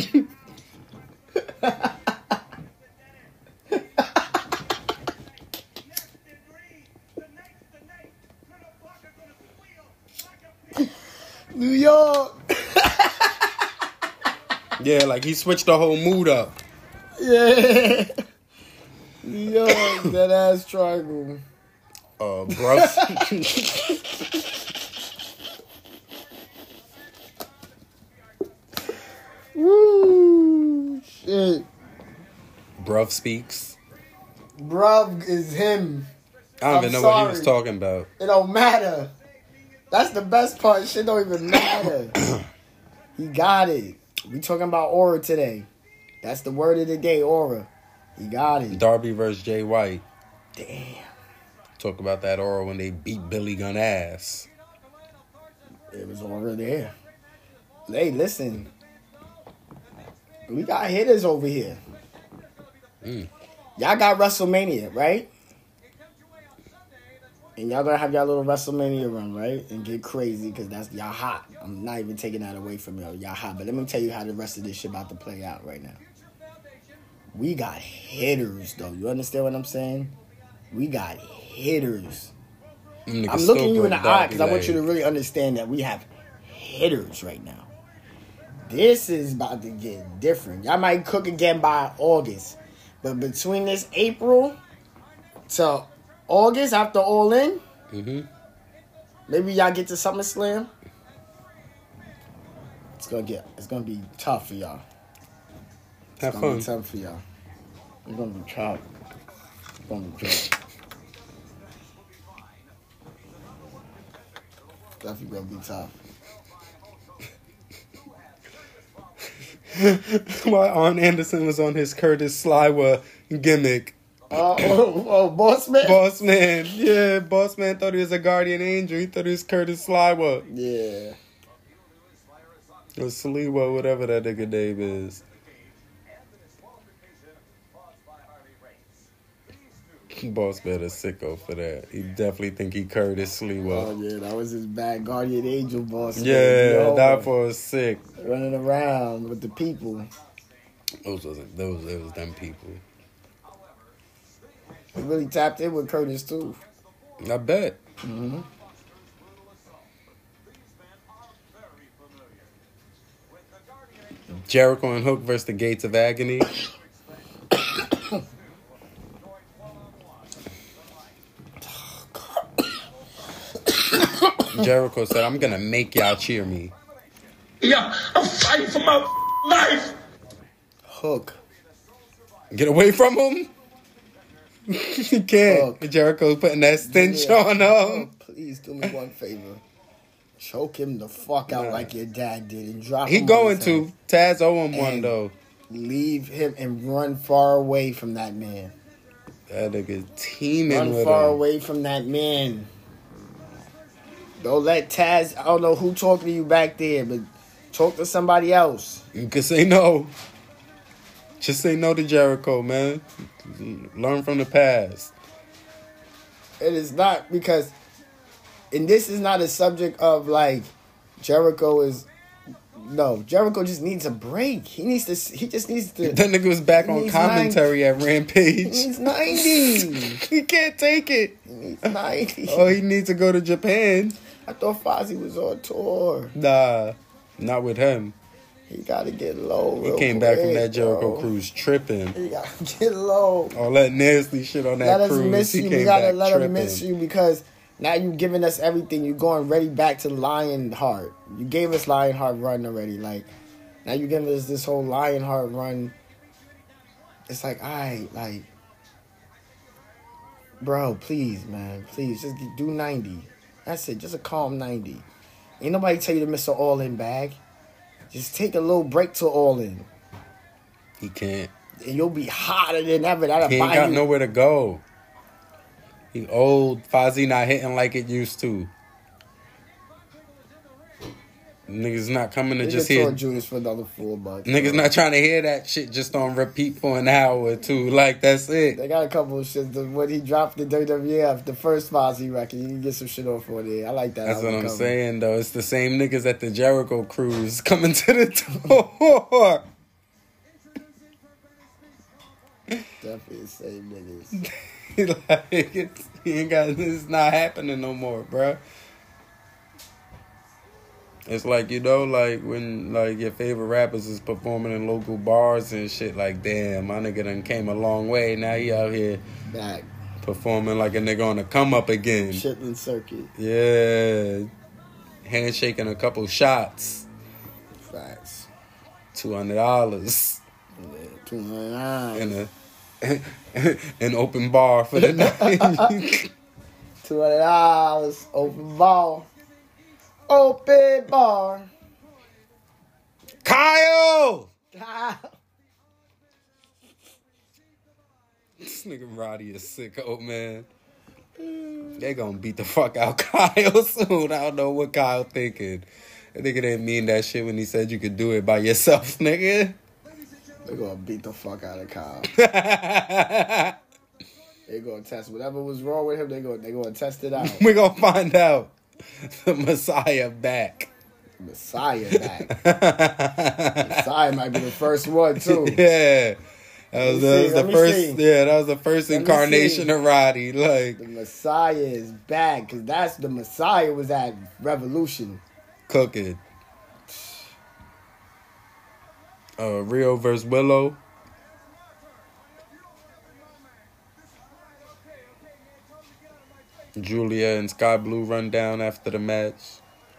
New York. Yeah, like he switched the whole mood up. Yeah. New York, Dead Ass Triangle. Bruv. Woo. Shit. Bruv speaks. Bruv is him. I don't even know what he was talking about. It don't matter. That's the best part. Shit don't even matter. He got it. We talking about aura today. That's the word of the day, aura. He got it. Darby versus Jay White. Damn. Talk about that aura when they beat Billy Gunn ass. It was aura there. Hey, listen. We got hitters over here. Y'all got WrestleMania, right? And y'all gonna have y'all little WrestleMania run, right? And get crazy, because that's y'all hot. I'm not even taking that away from y'all. Y'all hot. But let me tell you how the rest of this shit about to play out right now. We got hitters, though. You understand what I'm saying? We got hitters. I'm looking you in the eye because I want you to really understand that we have hitters right now. This is about to get different. Y'all might cook again by August. But between this April to August, after All In, maybe y'all get to SummerSlam. It's gonna be tough for y'all. Have fun. Be tough for y'all. It's gonna be tough. It's gonna be tough. Definitely gonna be tough. Why Arn Anderson was on his Curtis Sliwa gimmick. Boss Man? Boss Man. Yeah, Boss Man thought he was a guardian angel. He thought he was Curtis Sliwa. Yeah. Or Sliwa, whatever that nigga name is. Boss man a sicko for that. He definitely think he Curtis Sliwa. Oh yeah, that was his bad guardian angel boss. Yeah, that was sick. Running around with the people. Those was them people. He really tapped in with Curtis too. I bet. Mm-hmm. Jericho and Hook versus the Gates of Agony. Jericho said, "I'm gonna make y'all cheer me." Yeah, I'm fighting for my life. Hook. Get away from him. He can't. Hook. Jericho's putting that stench on him. Oh, please do me one favor. Choke him the fuck out like your dad did and drop him. He going to. Taz owe him one though. Leave him and run far away from that man. That nigga teaming Run with far him. away from that man. Don't let Taz, I don't know who talking to you back there, but talk to somebody else. You can say no. Just say no to Jericho, man. Learn from the past. It is not because, and this is not a subject of like Jericho just needs a break. He just needs to. That nigga was back on commentary at Rampage. He needs 90. He can't take it. He needs 90. Oh, he needs to go to Japan. I thought Fozzy was on tour. Nah, not with him. He gotta get low. He came back from that Jericho cruise tripping. He gotta get low. All that nasty shit on that Let us cruise. miss He you. came We gotta back let tripping. him miss you because now you giving us everything. You going ready back to Lionheart. You gave us Lionheart run already. Like now you giving us this whole Lionheart run. It's like, like, bro, please, man, please, just do 90. That's it. Just a calm 90. Ain't nobody tell you to miss an all-in bag. Just take a little break to all-in. He can't. And you'll be hotter than ever. He ain't got nowhere to go. He old. Fozzy not hitting like it used to. Niggas not coming to just hear. Judas for another $4. Niggas not trying to hear that shit just on repeat for an hour or two. Like, that's it. They got a couple of shit. When he dropped the WWF, the first Fozzy record, you can get some shit off on there. I like that. That's what I'm saying, though. It's the same niggas at the Jericho cruise coming to the door. Definitely the same niggas. It's not happening no more, bro. It's like, you know, like when like your favorite rappers is performing in local bars and shit, like, damn, my nigga done came a long way. Now he out here back performing like a nigga on the come up again. Chitlin Circuit. Yeah. Handshaking a couple shots. Facts. $200. Yeah, $200. In an open bar for the night. $200 open bar. Open bar. Kyle! This nigga Roddy is sicko, man. They gonna beat the fuck out Kyle soon. I don't know what Kyle thinking. That nigga didn't mean that shit when he said you could do it by yourself, nigga. They're gonna beat the fuck out of Kyle. They're gonna test whatever was wrong with him. They're gonna test it out. We're gonna find out. The Messiah back. Messiah back. Messiah might be the first one too. Yeah. That was the first. Yeah, that was the first incarnation of Roddy. Like the Messiah is back because that's the Messiah was at Revolution. Cooking. Rio versus Willow. Julia and Sky Blue run down after the match.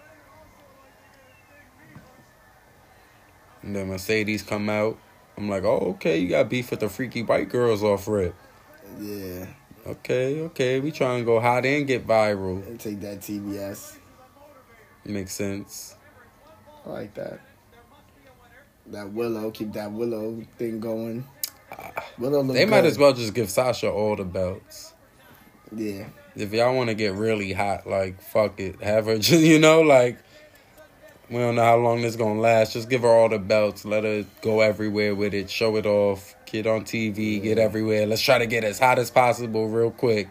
And then Mercedes come out. I'm like, oh, okay, you got beef with the freaky white girls off rip. Yeah. Okay. We try and go hot and get viral. And take that TBS. Makes sense. I like that. That Willow, keep that Willow thing going. Willow they might as well just give Sasha all the belts. Yeah. If y'all want to get really hot, like, fuck it. Have her, just, you know, like, we don't know how long this going to last. Just give her all the belts. Let her go everywhere with it. Show it off. Get on TV, get everywhere. Let's try to get as hot as possible real quick.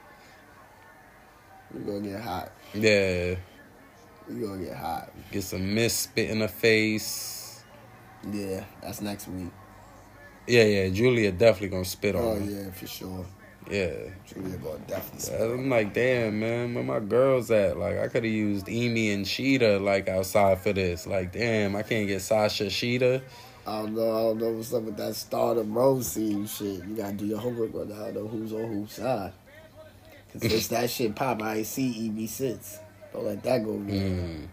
We're gonna get hot. Yeah. We're gonna get hot. Get some mist spit in the face. Yeah, that's next week. Yeah, Julia definitely gonna spit on Oh, him. yeah, for sure. Yeah. Julia gonna definitely spit I'm like, damn, man, where my girls at? Like, I could have used Amy and Sheeta, like, outside for this. Like, damn, I can't get Sasha Sheeta. I don't know what's up with that Stardom Rose scene shit. You gotta do your homework on that. I don't know who's on whose side. Cause since that shit pop, I ain't see Evie since. Don't let that go wrong.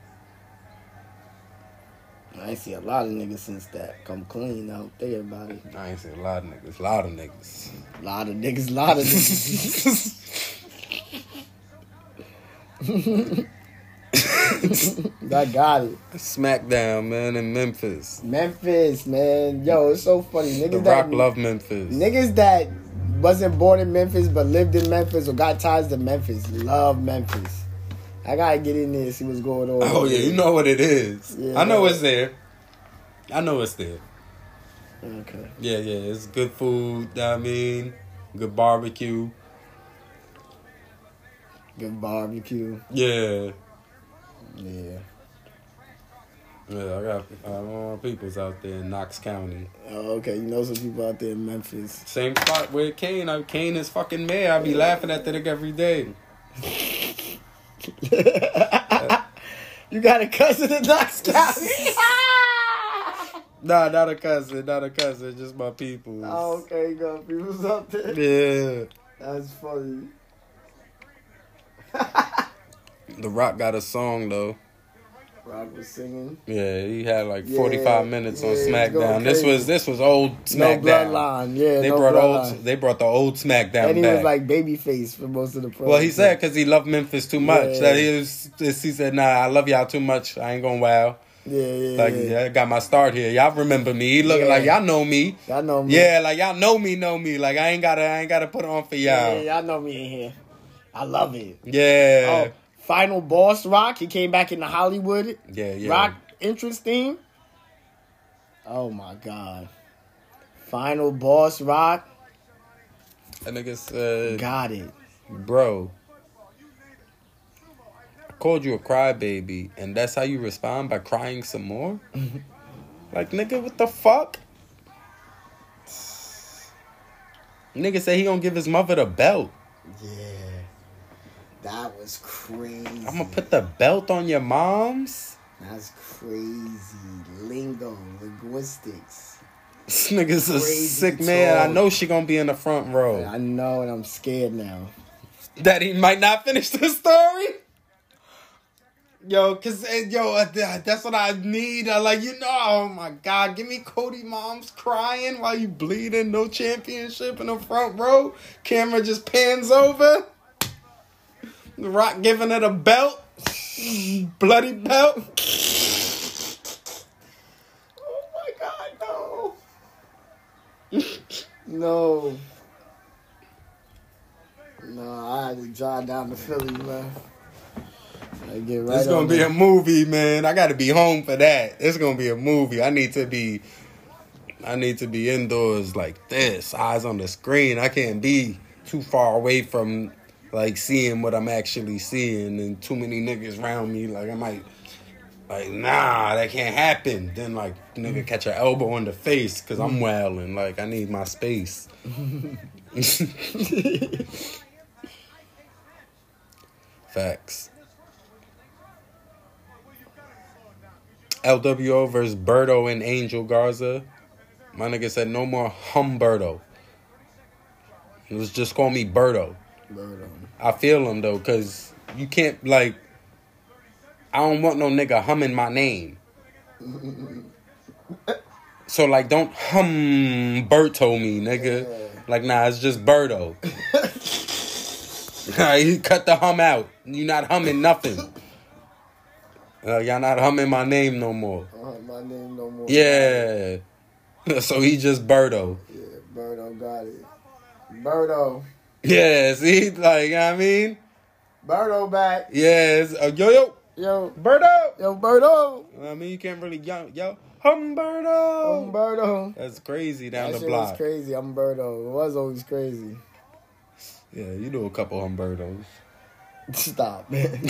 I ain't see a lot of niggas since that. Come clean out there about it. I ain't see a lot of niggas. Lot of niggas. Lot of niggas. I got it. SmackDown, man, in Memphis. Memphis, man. Yo, it's so funny. Niggas The Rock love Memphis. Niggas that wasn't born in Memphis but lived in Memphis or got ties to Memphis love Memphis. I gotta get in there and see what's going on. Oh, yeah, you know what it is. Yeah, I know it's there. Okay. Yeah, it's good food, I mean, good barbecue. Good barbecue. Yeah. Yeah. Yeah, I got my peoples out there in Knox County. Oh, okay. You know some people out there in Memphis. Same spot where Kane. Kane is fucking mayor. I be laughing at that nigga every day. You got a cousin in Knox County? Nah, not a cousin. Just my peoples. Oh, okay. You got peoples out there? Yeah. That's funny. The Rock got a song, though. Rock was singing. Yeah, he had like 45 minutes on yeah, SmackDown. it's going This was old SmackDown. No bloodline. Yeah, they no brought bloodline. They brought the old SmackDown And he back. was like babyface for most of the promos. Well, he said because he loved Memphis too much. Yeah. That he said, nah, I love y'all too much. I ain't gonna wow. Yeah. I got my start here. Y'all remember me. He looking like y'all know me. Y'all know me. Yeah, like y'all know me. Like I ain't gotta put on for y'all. Yeah, y'all know me in here. I love it. Yeah. Oh, Final Boss Rock. He came back into Hollywood. Yeah. Rock entrance theme. Oh my God. Final Boss Rock. That nigga said, got it. Bro, I called you a crybaby, and that's how you respond by crying some more? Like, nigga, what the fuck? Nigga said he gonna give his mother the belt. Yeah. That was crazy. I'm gonna put the belt on your mom's? That's crazy. Linguistics. This nigga's a Crazy sick man. talk. I know she gonna be in the front row. I know, and I'm scared now. That he might not finish the story? That's what I need. Oh my God, give me Cody mom's crying while you bleeding, no championship in the front row. Camera just pans over. The Rock giving it a belt. Bloody belt. Oh my God, no. No, I had to drive down to Philly, man. It's gonna be a movie, man. I gotta be home for that. It's gonna be a movie. I need to be indoors like this, eyes on the screen. I can't be too far away from like seeing what I'm actually seeing, and too many niggas around me. Like I might, nah, that can't happen. Then like nigga catch an elbow in the face because I'm wailing. Like I need my space. Facts. LWO versus Berto and Angel Garza. My nigga said no more Humberto. It was just call me Berto. I feel him though, cause you can't I don't want no nigga humming my name. So don't Humberto me, nigga. Nah, it's just Berto. You cut the hum out. You not humming nothing. Y'all not humming my name no more. My name no more. Yeah. So he just Berto. Yeah, Berto got it. Berto. Yeah, see? You know what I mean? Berto back. Yes. Yo. Yo. Berto. Yo, Berto. I mean, you can't really, yo. Humberto. That's crazy down the block. That shit was crazy, Humberto. It was always crazy. Yeah, you know a couple Humbertos. Stop, man.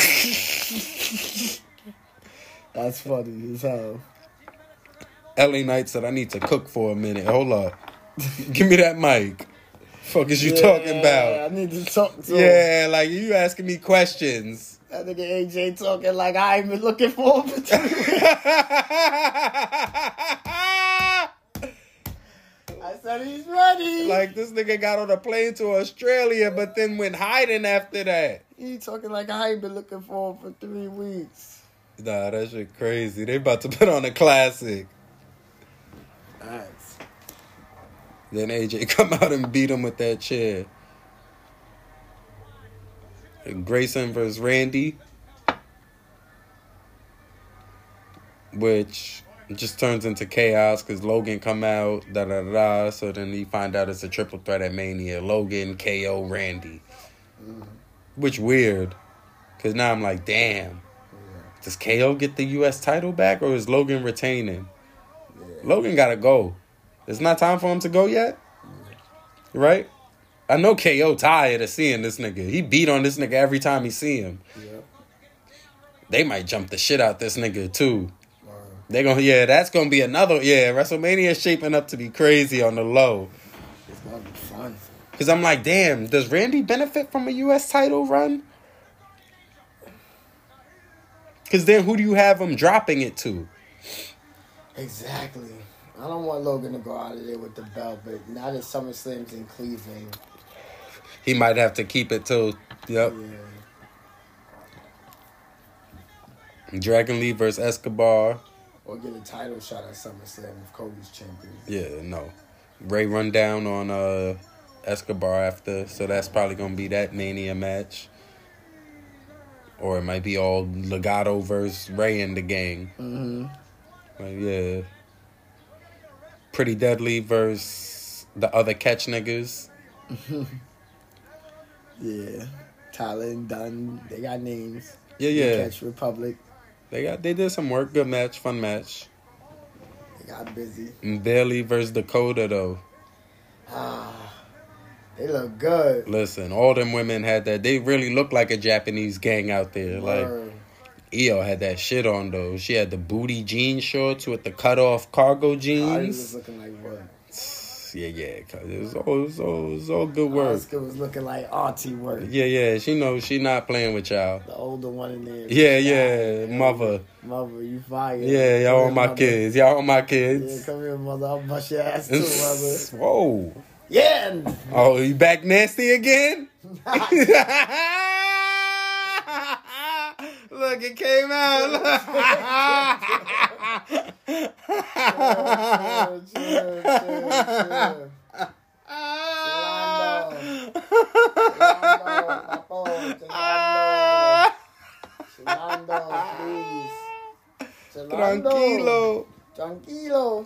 That's funny as hell. LA Knight said, I need to cook for a minute. Hold up. Give me that mic. Fuck is you talking about? I need to talk to him. Yeah, like you asking me questions. That nigga AJ talking like I ain't been looking for him for 3 weeks. I said he's ready. Like this nigga got on a plane to Australia, but then went hiding after that. He talking like I ain't been looking for him for 3 weeks. Nah, that shit crazy. They about to put on a classic. Nice. Then AJ come out and beat him with that chair. And Grayson versus Randy. Which just turns into chaos because Logan come out, da-da-da-da. So then you find out it's a triple threat at Mania. Logan, KO, Randy. Which weird. Because now I'm like, damn. Does KO get the U.S. title back or is Logan retaining? Logan got to go. It's not time for him to go yet? Right? I know KO tired of seeing this nigga. He beat on this nigga every time he see him. Yep. They might jump the shit out this nigga too. They gonna that's gonna be another WrestleMania is shaping up to be crazy on the low. It's gonna be fun. Cause I'm like, damn, does Randy benefit from a US title run? Cause then who do you have him dropping it to? Exactly. I don't want Logan to go out of there with the belt, but now that SummerSlam's in Cleveland, he might have to keep it till yeah. Dragon Lee versus Escobar. Or get a title shot at SummerSlam if Kobe's champion. Yeah, no. Ray run down on Escobar after, so that's probably gonna be that Mania match. Or it might be all Legato versus Ray and the gang. Like, yeah. Pretty Deadly versus the other catch niggas. Yeah. Tyler and Dunn, they got names. Yeah. Catch Republic. They did some work. Good match. Fun match. They got busy. And Bailey versus Dakota, though. They look good. Listen, all them women had that. They really look like a Japanese gang out there. Word. Like, Io had that shit on, though. She had the booty jean shorts with the cut-off cargo jeans. Asuka was looking like what? Yeah. It was all good work. Asuka was looking like auntie work. Yeah. She knows she not playing with y'all. The older one in there. Yeah. Mother, you fired. Yeah, y'all on my kids. Y'all on my kids. Yeah, come here, mother. I'll bust your ass too, mother. Whoa. Yeah. Oh, you back nasty again? Look, it came out. Tranquilo.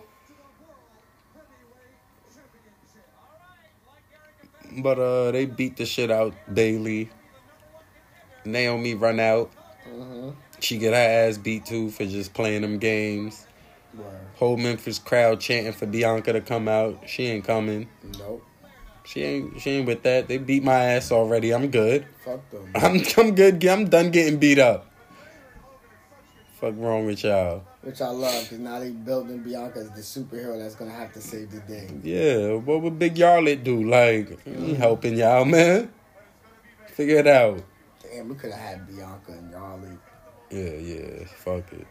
But they beat the shit out Bailey. Naomi run out. She get her ass beat too for just playing them games. Wow. Whole Memphis crowd chanting for Bianca to come out. She ain't coming. Nope. She ain't with that. They beat my ass already. I'm good. Fuck them. I'm good. I'm done getting beat up. Fuck wrong with y'all? Which I love, because now they building Bianca as the superhero that's going to have to save the day. Yeah, what would Big Yarlet do? Like, he helping y'all, man. Figure it out. Damn, we could have had Bianca and Yarlet. Yeah, fuck it.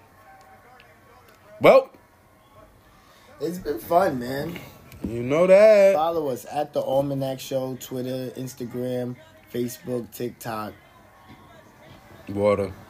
Well, it's been fun, man. You know that. Follow us at The Almanac Show, Twitter, Instagram, Facebook, TikTok. Water.